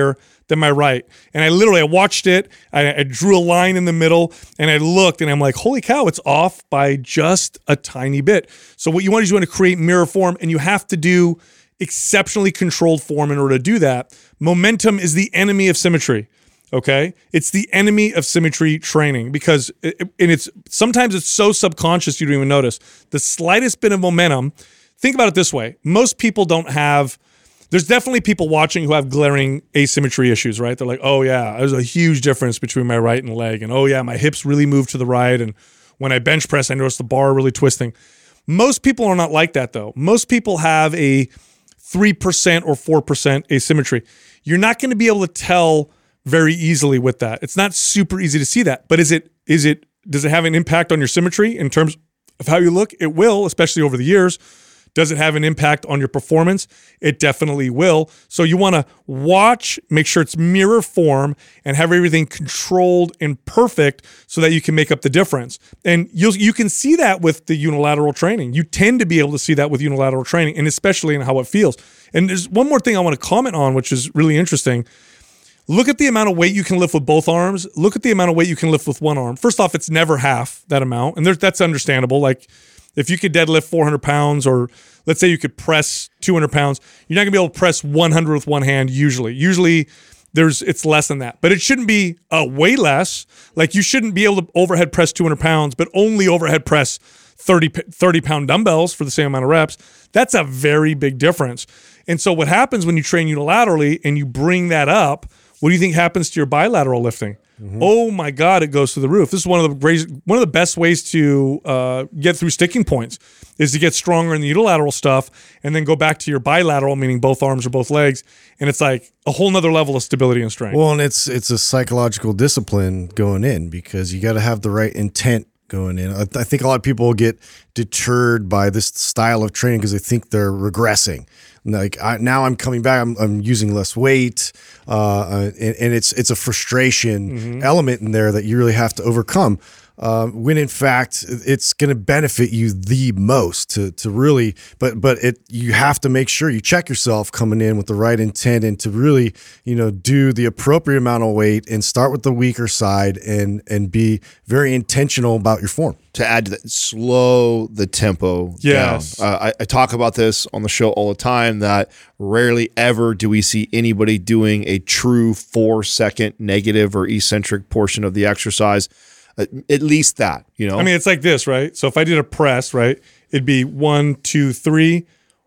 Speaker 3: than my right. And I literally, I watched it, I, I drew a line in the middle, and I looked, and I'm like, holy cow, it's off by just a tiny bit. So what you want is you want to create mirror form, and you have to do exceptionally controlled form in order to do that. Momentum is the enemy of symmetry. Okay, it's the enemy of symmetry training because, it, and it's sometimes it's so subconscious you don't even notice. The slightest bit of momentum. Think about it this way: most people don't have. There's definitely people watching who have glaring asymmetry issues, right? They're like, oh yeah, there's a huge difference between my right and leg, and oh yeah, my hips really move to the right, and when I bench press, I notice the bar really twisting. Most people are not like that though. Most people have a three percent or four percent asymmetry. You're not going to be able to tell very easily with that. It's not super easy to see that, but is it, is it, does it have an impact on your symmetry in terms of how you look? It will, especially over the years. Does it have an impact on your performance? It definitely will. So you want to watch, make sure it's mirror form and have everything controlled and perfect so that you can make up the difference. And you'll, you can see that with the unilateral training. You tend to be able to see that with unilateral training, and especially in how it feels. And there's one more thing I want to comment on, which is really interesting. Look at the amount of weight you can lift with both arms. Look at the amount of weight you can lift with one arm. First off, it's never half that amount. And there's, that's understandable. Like if you could deadlift four hundred pounds, or let's say you could press two hundred pounds, you're not gonna be able to press one hundred with one hand usually. Usually there's it's less than that. But it shouldn't be uh, way less. Like you shouldn't be able to overhead press two hundred pounds, but only overhead press thirty, thirty pound dumbbells for the same amount of reps. That's a very big difference. And so what happens when you train unilaterally and you bring that up, what do you think happens to your bilateral lifting? Mm-hmm. Oh my God, it goes through the roof. This is one of the ways, one of the best ways to uh, get through sticking points is to get stronger in the unilateral stuff and then go back to your bilateral, meaning both arms or both legs. And it's like a whole nother level of stability and strength.
Speaker 4: Well, and it's it's a psychological discipline going in because you got to have the right intent going in. I, th- I think a lot of people get deterred by this style of training because they think they're regressing. Like I, now I'm coming back, I'm, I'm using less weight, uh, and, and it's it's a frustration mm-hmm. element in there that you really have to overcome. Uh, when in fact it's going to benefit you the most to to really, but but it you have to make sure you check yourself coming in with the right intent and to really you know do the appropriate amount of weight and start with the weaker side and and be very intentional about your form.
Speaker 5: To add to that, slow the tempo
Speaker 3: yes.
Speaker 5: down. Uh, I, I talk about this on the show all the time that rarely ever do we see anybody doing a true four second negative or eccentric portion of the exercise. Uh, at least that, you know.
Speaker 3: I mean, it's like this, right? So if I did a press, right, it'd be one, two, three,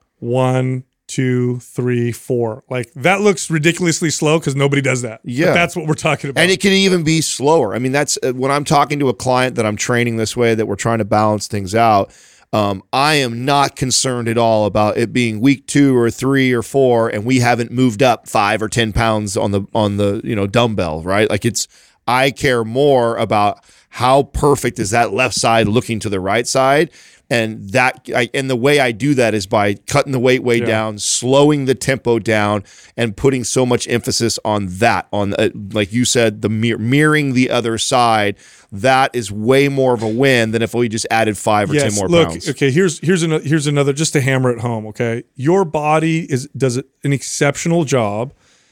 Speaker 3: one, two, three, four. Like that looks ridiculously slow because nobody does that.
Speaker 5: Yeah,
Speaker 3: but that's what we're talking about.
Speaker 5: And it can even be slower. I mean, that's uh, when I'm talking to a client that I'm training this way, that we're trying to balance things out. Um, I am not concerned at all about it being week two or three or four, and we haven't moved up five or ten pounds on the on the you know dumbbell, right? Like it's. I care more about how perfect is that left side looking to the right side. And that, I, and the way I do that is by cutting the weight way yeah. down, slowing the tempo down, and putting so much emphasis on that. On uh, like you said, the mir- mirroring the other side. That is way more of a win than if we just added five or
Speaker 3: yes,
Speaker 5: ten more
Speaker 3: look,
Speaker 5: pounds.
Speaker 3: Okay, here's here's another here's another just to hammer it home. Okay, your body is does an exceptional job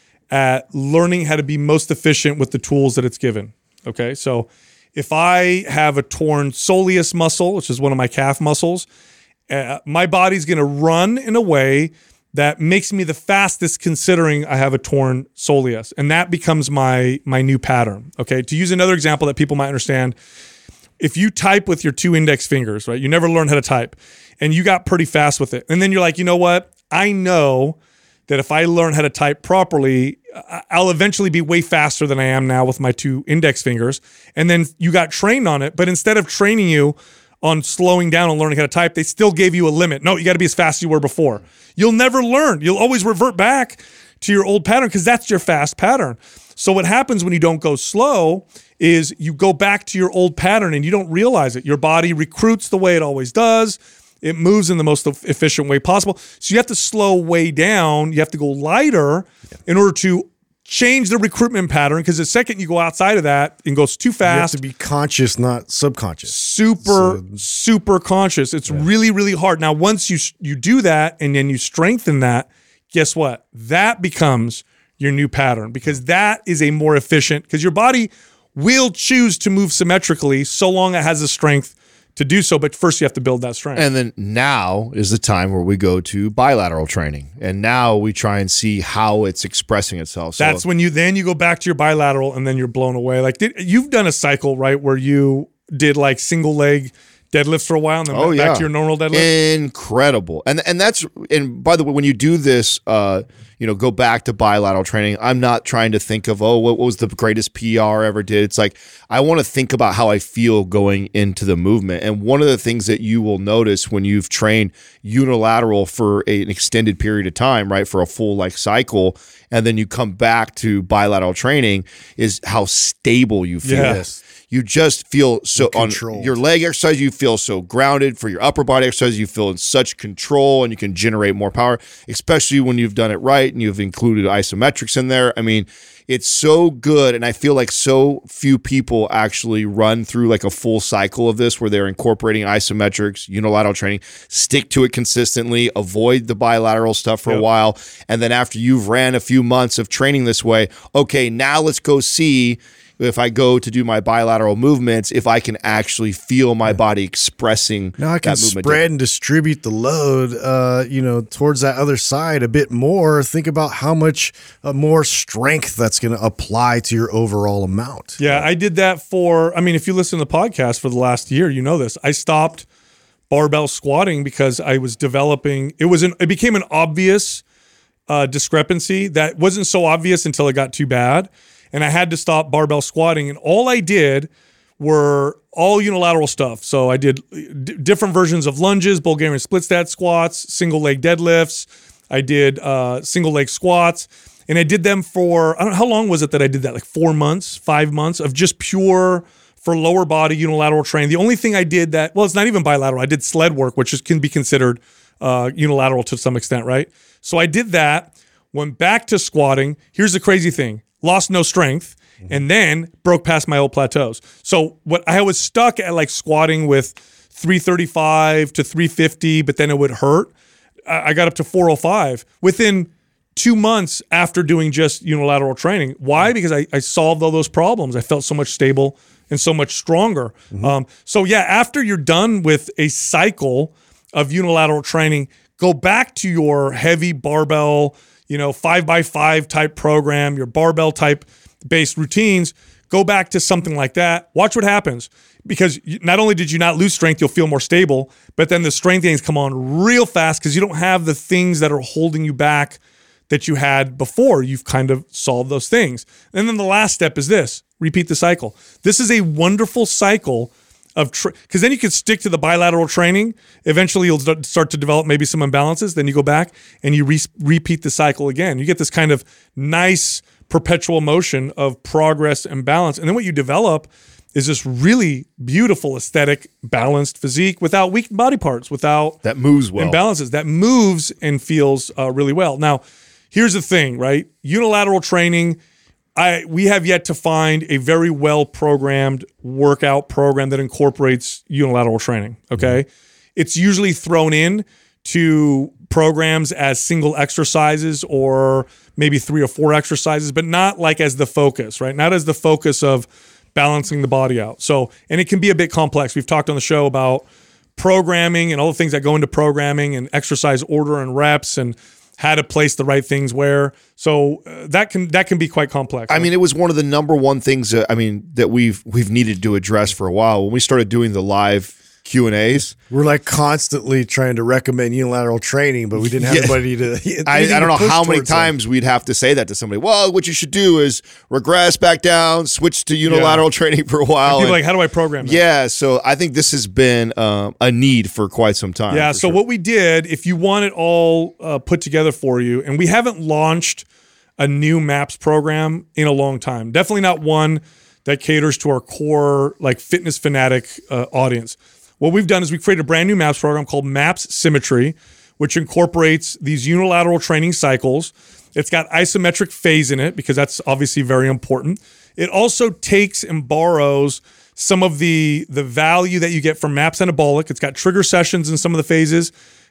Speaker 3: at learning how to be most efficient with the tools that it's given. Okay, so if I have a torn soleus muscle, which is one of my calf muscles, uh, my body's going to run in a way that makes me the fastest considering I have a torn soleus. And that becomes my, my new pattern. Okay, to use another example that people might understand, if you type with your two index fingers, right, you never learned how to type, and you got pretty fast with it. And then you're like, you know what? I know that if I learn how to type properly, I'll eventually be way faster than I am now with my two index fingers. And then you got trained on it, but instead of training you on slowing down and learning how to type, they still gave you a limit. No, you got to be as fast as you were before. You'll never learn. You'll always revert back to your old pattern because that's your fast pattern. So what happens when you don't go slow is you go back to your old pattern and you don't realize it. Your body recruits the way it always does. It moves in the most efficient way possible. So you have to slow way down. You have to go lighter in order to change the recruitment pattern, because the second you go outside of that and goes too fast.
Speaker 4: You have to be conscious, not subconscious.
Speaker 3: Super, so, super conscious. It's yeah. really, really hard. Now, once you you do that and then you strengthen that, guess what? That becomes your new pattern, because that is a more efficient, because your body will choose to move symmetrically so long it has the strength to do so, but first you have to build that strength.
Speaker 5: And then now is the time where we go to bilateral training, and now we try and see how it's expressing itself. So
Speaker 3: that's when you then you go back to your bilateral, and then you're blown away. Like did, you've done a cycle, right, where you did like single leg deadlifts for a while, and then
Speaker 5: oh,
Speaker 3: back
Speaker 5: yeah.
Speaker 3: to your normal deadlift.
Speaker 5: Incredible. And and that's and by the way, when you do this, uh, you know, go back to bilateral training. I'm not trying to think of, oh, what was the greatest P R I ever did. It's like I want to think about how I feel going into the movement. And one of the things that you will notice when you've trained unilateral for a, an extended period of time, right, for a full like cycle, and then you come back to bilateral training, is how stable you feel.
Speaker 3: Yes.
Speaker 5: You just feel so on your leg exercise, you feel so grounded. For your upper body exercise, you feel in such control, and you can generate more power, especially when you've done it right and you've included isometrics in there. I mean, it's so good. And I feel like so few people actually run through like a full cycle of this where they're incorporating isometrics, unilateral training, stick to it consistently, avoid the bilateral stuff for yep. a while. And then after you've ran a few months of training this way, okay, now let's go see if I go to do my bilateral movements, if I can actually feel my body expressing
Speaker 4: now I can
Speaker 5: that movement.
Speaker 4: Spread and distribute the load, uh, you know, towards that other side a bit more. Think about how much uh, more strength that's going to apply to your overall amount.
Speaker 3: Yeah, I did that for, I mean, if you listen to the podcast for the last year, you know this. I stopped barbell squatting because I was developing, it was an, it became an obvious uh, discrepancy that wasn't so obvious until it got too bad. And I had to stop barbell squatting. And all I did were all unilateral stuff. So I did d- different versions of lunges, Bulgarian split stat squats, single leg deadlifts. I did uh, single leg squats. And I did them for, I don't know, how long was it that I did that? Like four months, five months of just pure for lower body unilateral training. The only thing I did that, well, it's not even bilateral. I did sled work, which is, can be considered uh, unilateral to some extent, right? So I did that, went back to squatting. Here's the crazy thing. Lost no strength, and then broke past my old plateaus. So what I was stuck at, like squatting with three thirty-five to three fifty, but then it would hurt. I got up to four oh five within two months after doing just unilateral training. Why? Because I, I solved all those problems. I felt so much stable and so much stronger. Mm-hmm. Um, so yeah, after you're done with a cycle of unilateral training, go back to your heavy barbell, you know, five by five type program, your barbell type based routines, go back to something like that. Watch what happens, because not only did you not lose strength, you'll feel more stable, but then the strength gains come on real fast because you don't have the things that are holding you back that you had before. You've kind of solved those things. And then the last step is this: repeat the cycle. This is a wonderful cycle of, because tra- then you can stick to the bilateral training. Eventually you'll start to develop maybe some imbalances. Then you go back and you re- repeat the cycle again. You get this kind of nice perpetual motion of progress and balance. And then what you develop is this really beautiful aesthetic, balanced physique without weak body parts, without
Speaker 5: that moves well,
Speaker 3: imbalances, that moves and feels uh, really well. Now, here's the thing, right? Unilateral training, I we have yet to find a very well-programmed workout program that incorporates unilateral training, okay? Mm-hmm. It's usually thrown in to programs as single exercises or maybe three or four exercises, but not like as the focus, right? Not as the focus of balancing the body out. So, and it can be a bit complex. We've talked on the show about programming and all the things that go into programming and exercise order and reps and how to place the right things where. So uh, that can that can be quite complex.
Speaker 5: I right? mean, it was one of the number one things that, I mean, that we've we've needed to address for a while. When we started doing the live Q and A's,
Speaker 4: we're like constantly trying to recommend unilateral training, but we didn't have yeah. anybody to.
Speaker 5: I, I don't know how many times them. we'd have to say that to somebody. Well, what you should do is regress back down, switch to unilateral yeah. training for a while.
Speaker 3: And people
Speaker 5: and,
Speaker 3: are like, how do I program that?
Speaker 5: Yeah, so I think this has been um, a need for quite some time.
Speaker 3: Yeah, so
Speaker 5: sure.
Speaker 3: what we did, if you want it all uh, put together for you, and we haven't launched a new MAPS program in a long time. Definitely not one that caters to our core, like fitness fanatic uh, audience. What we've done is we created a brand new MAPS program called MAPS Symmetry, which incorporates these unilateral training cycles. It's got isometric phase in it because that's obviously very important. It also takes and borrows some of the, the value that you get from MAPS Anabolic. It's got trigger sessions in some of the phases.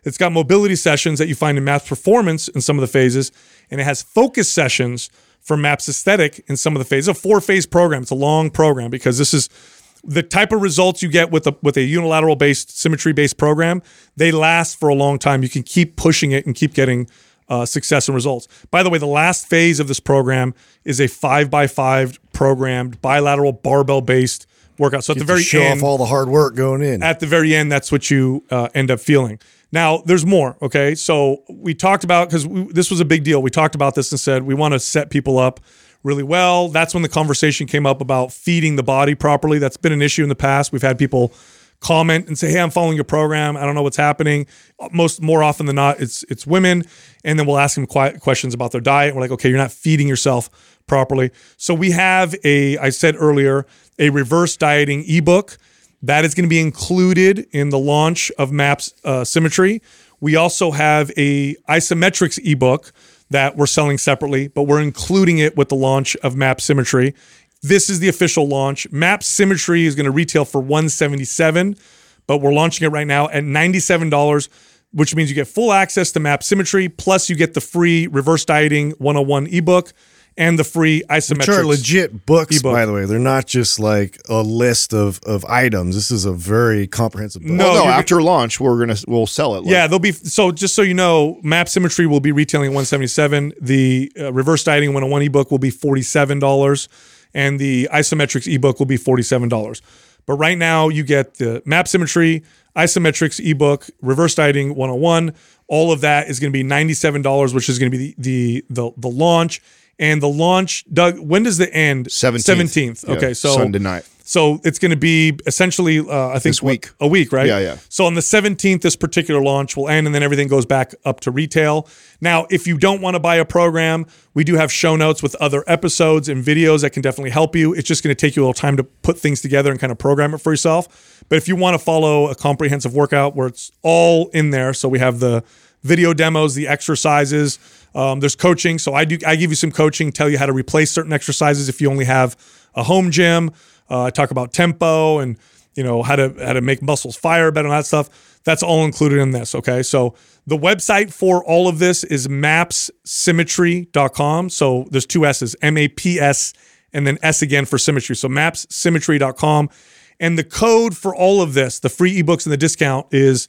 Speaker 3: It's got mobility sessions that you find in MAPS Performance in some of the phases, and it has focus sessions for MAPS Aesthetic in some of the phases. It's a four-phase program. It's a long program because this is the type of results you get with a with a unilateral-based, symmetry-based program. They last for a long time. You can keep pushing it and keep getting uh, success and results. By the way, the last phase of this program is a five by five programmed bilateral barbell-based workout. So at
Speaker 4: Get
Speaker 3: the very
Speaker 4: to show
Speaker 3: end,
Speaker 4: off all the hard work going in.
Speaker 3: at the very end, that's what you uh, end up feeling. Now, there's more, okay? So we talked about, because this was a big deal, we talked about this and said we want to set people up really well. That's when the conversation came up about feeding the body properly. That's been an issue in the past. We've had people comment and say, hey, I'm following your program. I don't know what's happening. Most More often than not, it's it's women. And then we'll ask them qu- questions about their diet. We're like, okay, you're not feeding yourself properly. So we have a, I said earlier, a reverse dieting ebook that is going to be included in the launch of MAPS uh, Symmetry. We also have a isometrics ebook that we're selling separately, but we're including it with the launch of MAPS Symmetry. This is the official launch. MAPS Symmetry is going to retail for one hundred seventy-seven dollars, but we're launching it right now at ninety-seven dollars, which means you get full access to MAPS Symmetry, plus you get the free Reverse Dieting one oh one ebook and the free isometrics.
Speaker 4: Which are legit books,
Speaker 3: ebook.
Speaker 4: by the way. They're not just like a list of, of items. This is a very comprehensive book.
Speaker 3: No,
Speaker 5: Well, no,
Speaker 3: you're-
Speaker 5: after launch, we're gonna we'll sell it. Like,
Speaker 3: Yeah, they'll be so. Just so you know, MAPS Symmetry will be retailing at one hundred seventy-seven dollars. The uh, Reverse Dieting one oh one ebook will be forty-seven dollars, and the Isometrics ebook will be forty-seven dollars. But right now, you get the MAPS Symmetry, Isometrics ebook, Reverse Dieting one oh one. All of that is going to be ninety-seven dollars, which is going to be the, the the the launch. And the launch, Doug, when does the end?
Speaker 5: seventeenth.
Speaker 3: seventeenth.
Speaker 5: Yeah,
Speaker 3: Okay, so
Speaker 5: Sunday night.
Speaker 3: So it's going to be essentially, uh, I think,
Speaker 5: This
Speaker 3: what,
Speaker 5: week.
Speaker 3: a week, right?
Speaker 5: Yeah, yeah.
Speaker 3: So on the seventeenth, this particular launch will end, and then everything goes back up to retail. Now, if you don't want to buy a program, we do have show notes with other episodes and videos that can definitely help you. It's just going to take you a little time to put things together and kind of program it for yourself. But if you want to follow a comprehensive workout where it's all in there, so we have the video demos, the exercises. Um, there's coaching. So I do. I give you some coaching, tell you how to replace certain exercises if you only have a home gym. Uh, I talk about tempo and you know how to how to make muscles fire better and that stuff. That's all included in this. Okay. So the website for all of this is maps symmetry dot com. So there's two S's, M A P S, and then S again for symmetry. So maps symmetry dot com. And the code for all of this, the free ebooks and the discount is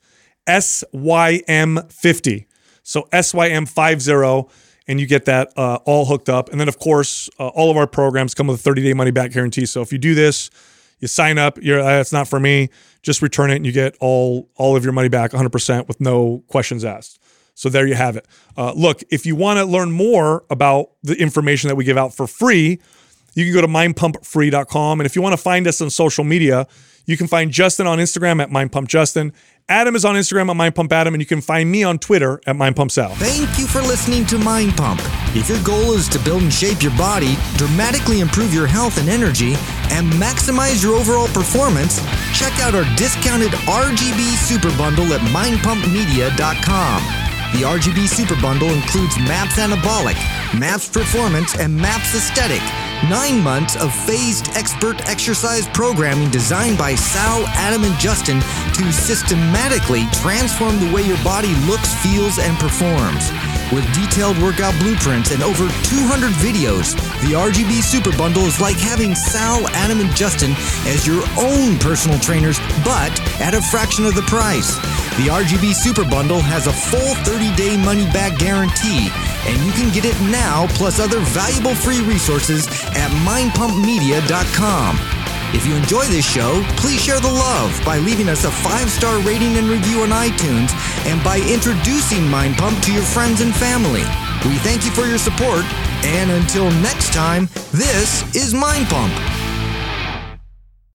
Speaker 3: S Y M fifty. So S Y M fifty, and you get that uh, all hooked up. And then, of course, uh, all of our programs come with a thirty-day money-back guarantee. So if you do this, you sign up, you're, uh, it's not for me, just return it, and you get all, all of your money back one hundred percent with no questions asked. So there you have it. Uh, look, if you want to learn more about the information that we give out for free, you can go to mind pump free dot com. And if you want to find us on social media, you can find Justin on Instagram at mind pump justin. Adam is on Instagram at mind pump adam, and you can find me on Twitter at mind pump sal.
Speaker 6: Thank you for listening to Mind Pump. If your goal is to build and shape your body, dramatically improve your health and energy, and maximize your overall performance, check out our discounted R G B Super Bundle at mind pump media dot com. The R G B Super Bundle includes MAPS Anabolic, MAPS Performance, and MAPS Aesthetic. Nine months of phased expert exercise programming designed by Sal, Adam, and Justin to systematically transform the way your body looks, feels, and performs. With detailed workout blueprints and over two hundred videos, the R G B Super Bundle is like having Sal, Adam, and Justin as your own personal trainers, but at a fraction of the price. The R G B Super Bundle has a full thirty-day money-back guarantee, and you can get it now plus other valuable free resources at mind pump media dot com. If you enjoy this show, please share the love by leaving us a five-star rating and review on iTunes and by introducing Mind Pump to your friends and family. We thank you for your support, and until next time, this is Mind Pump.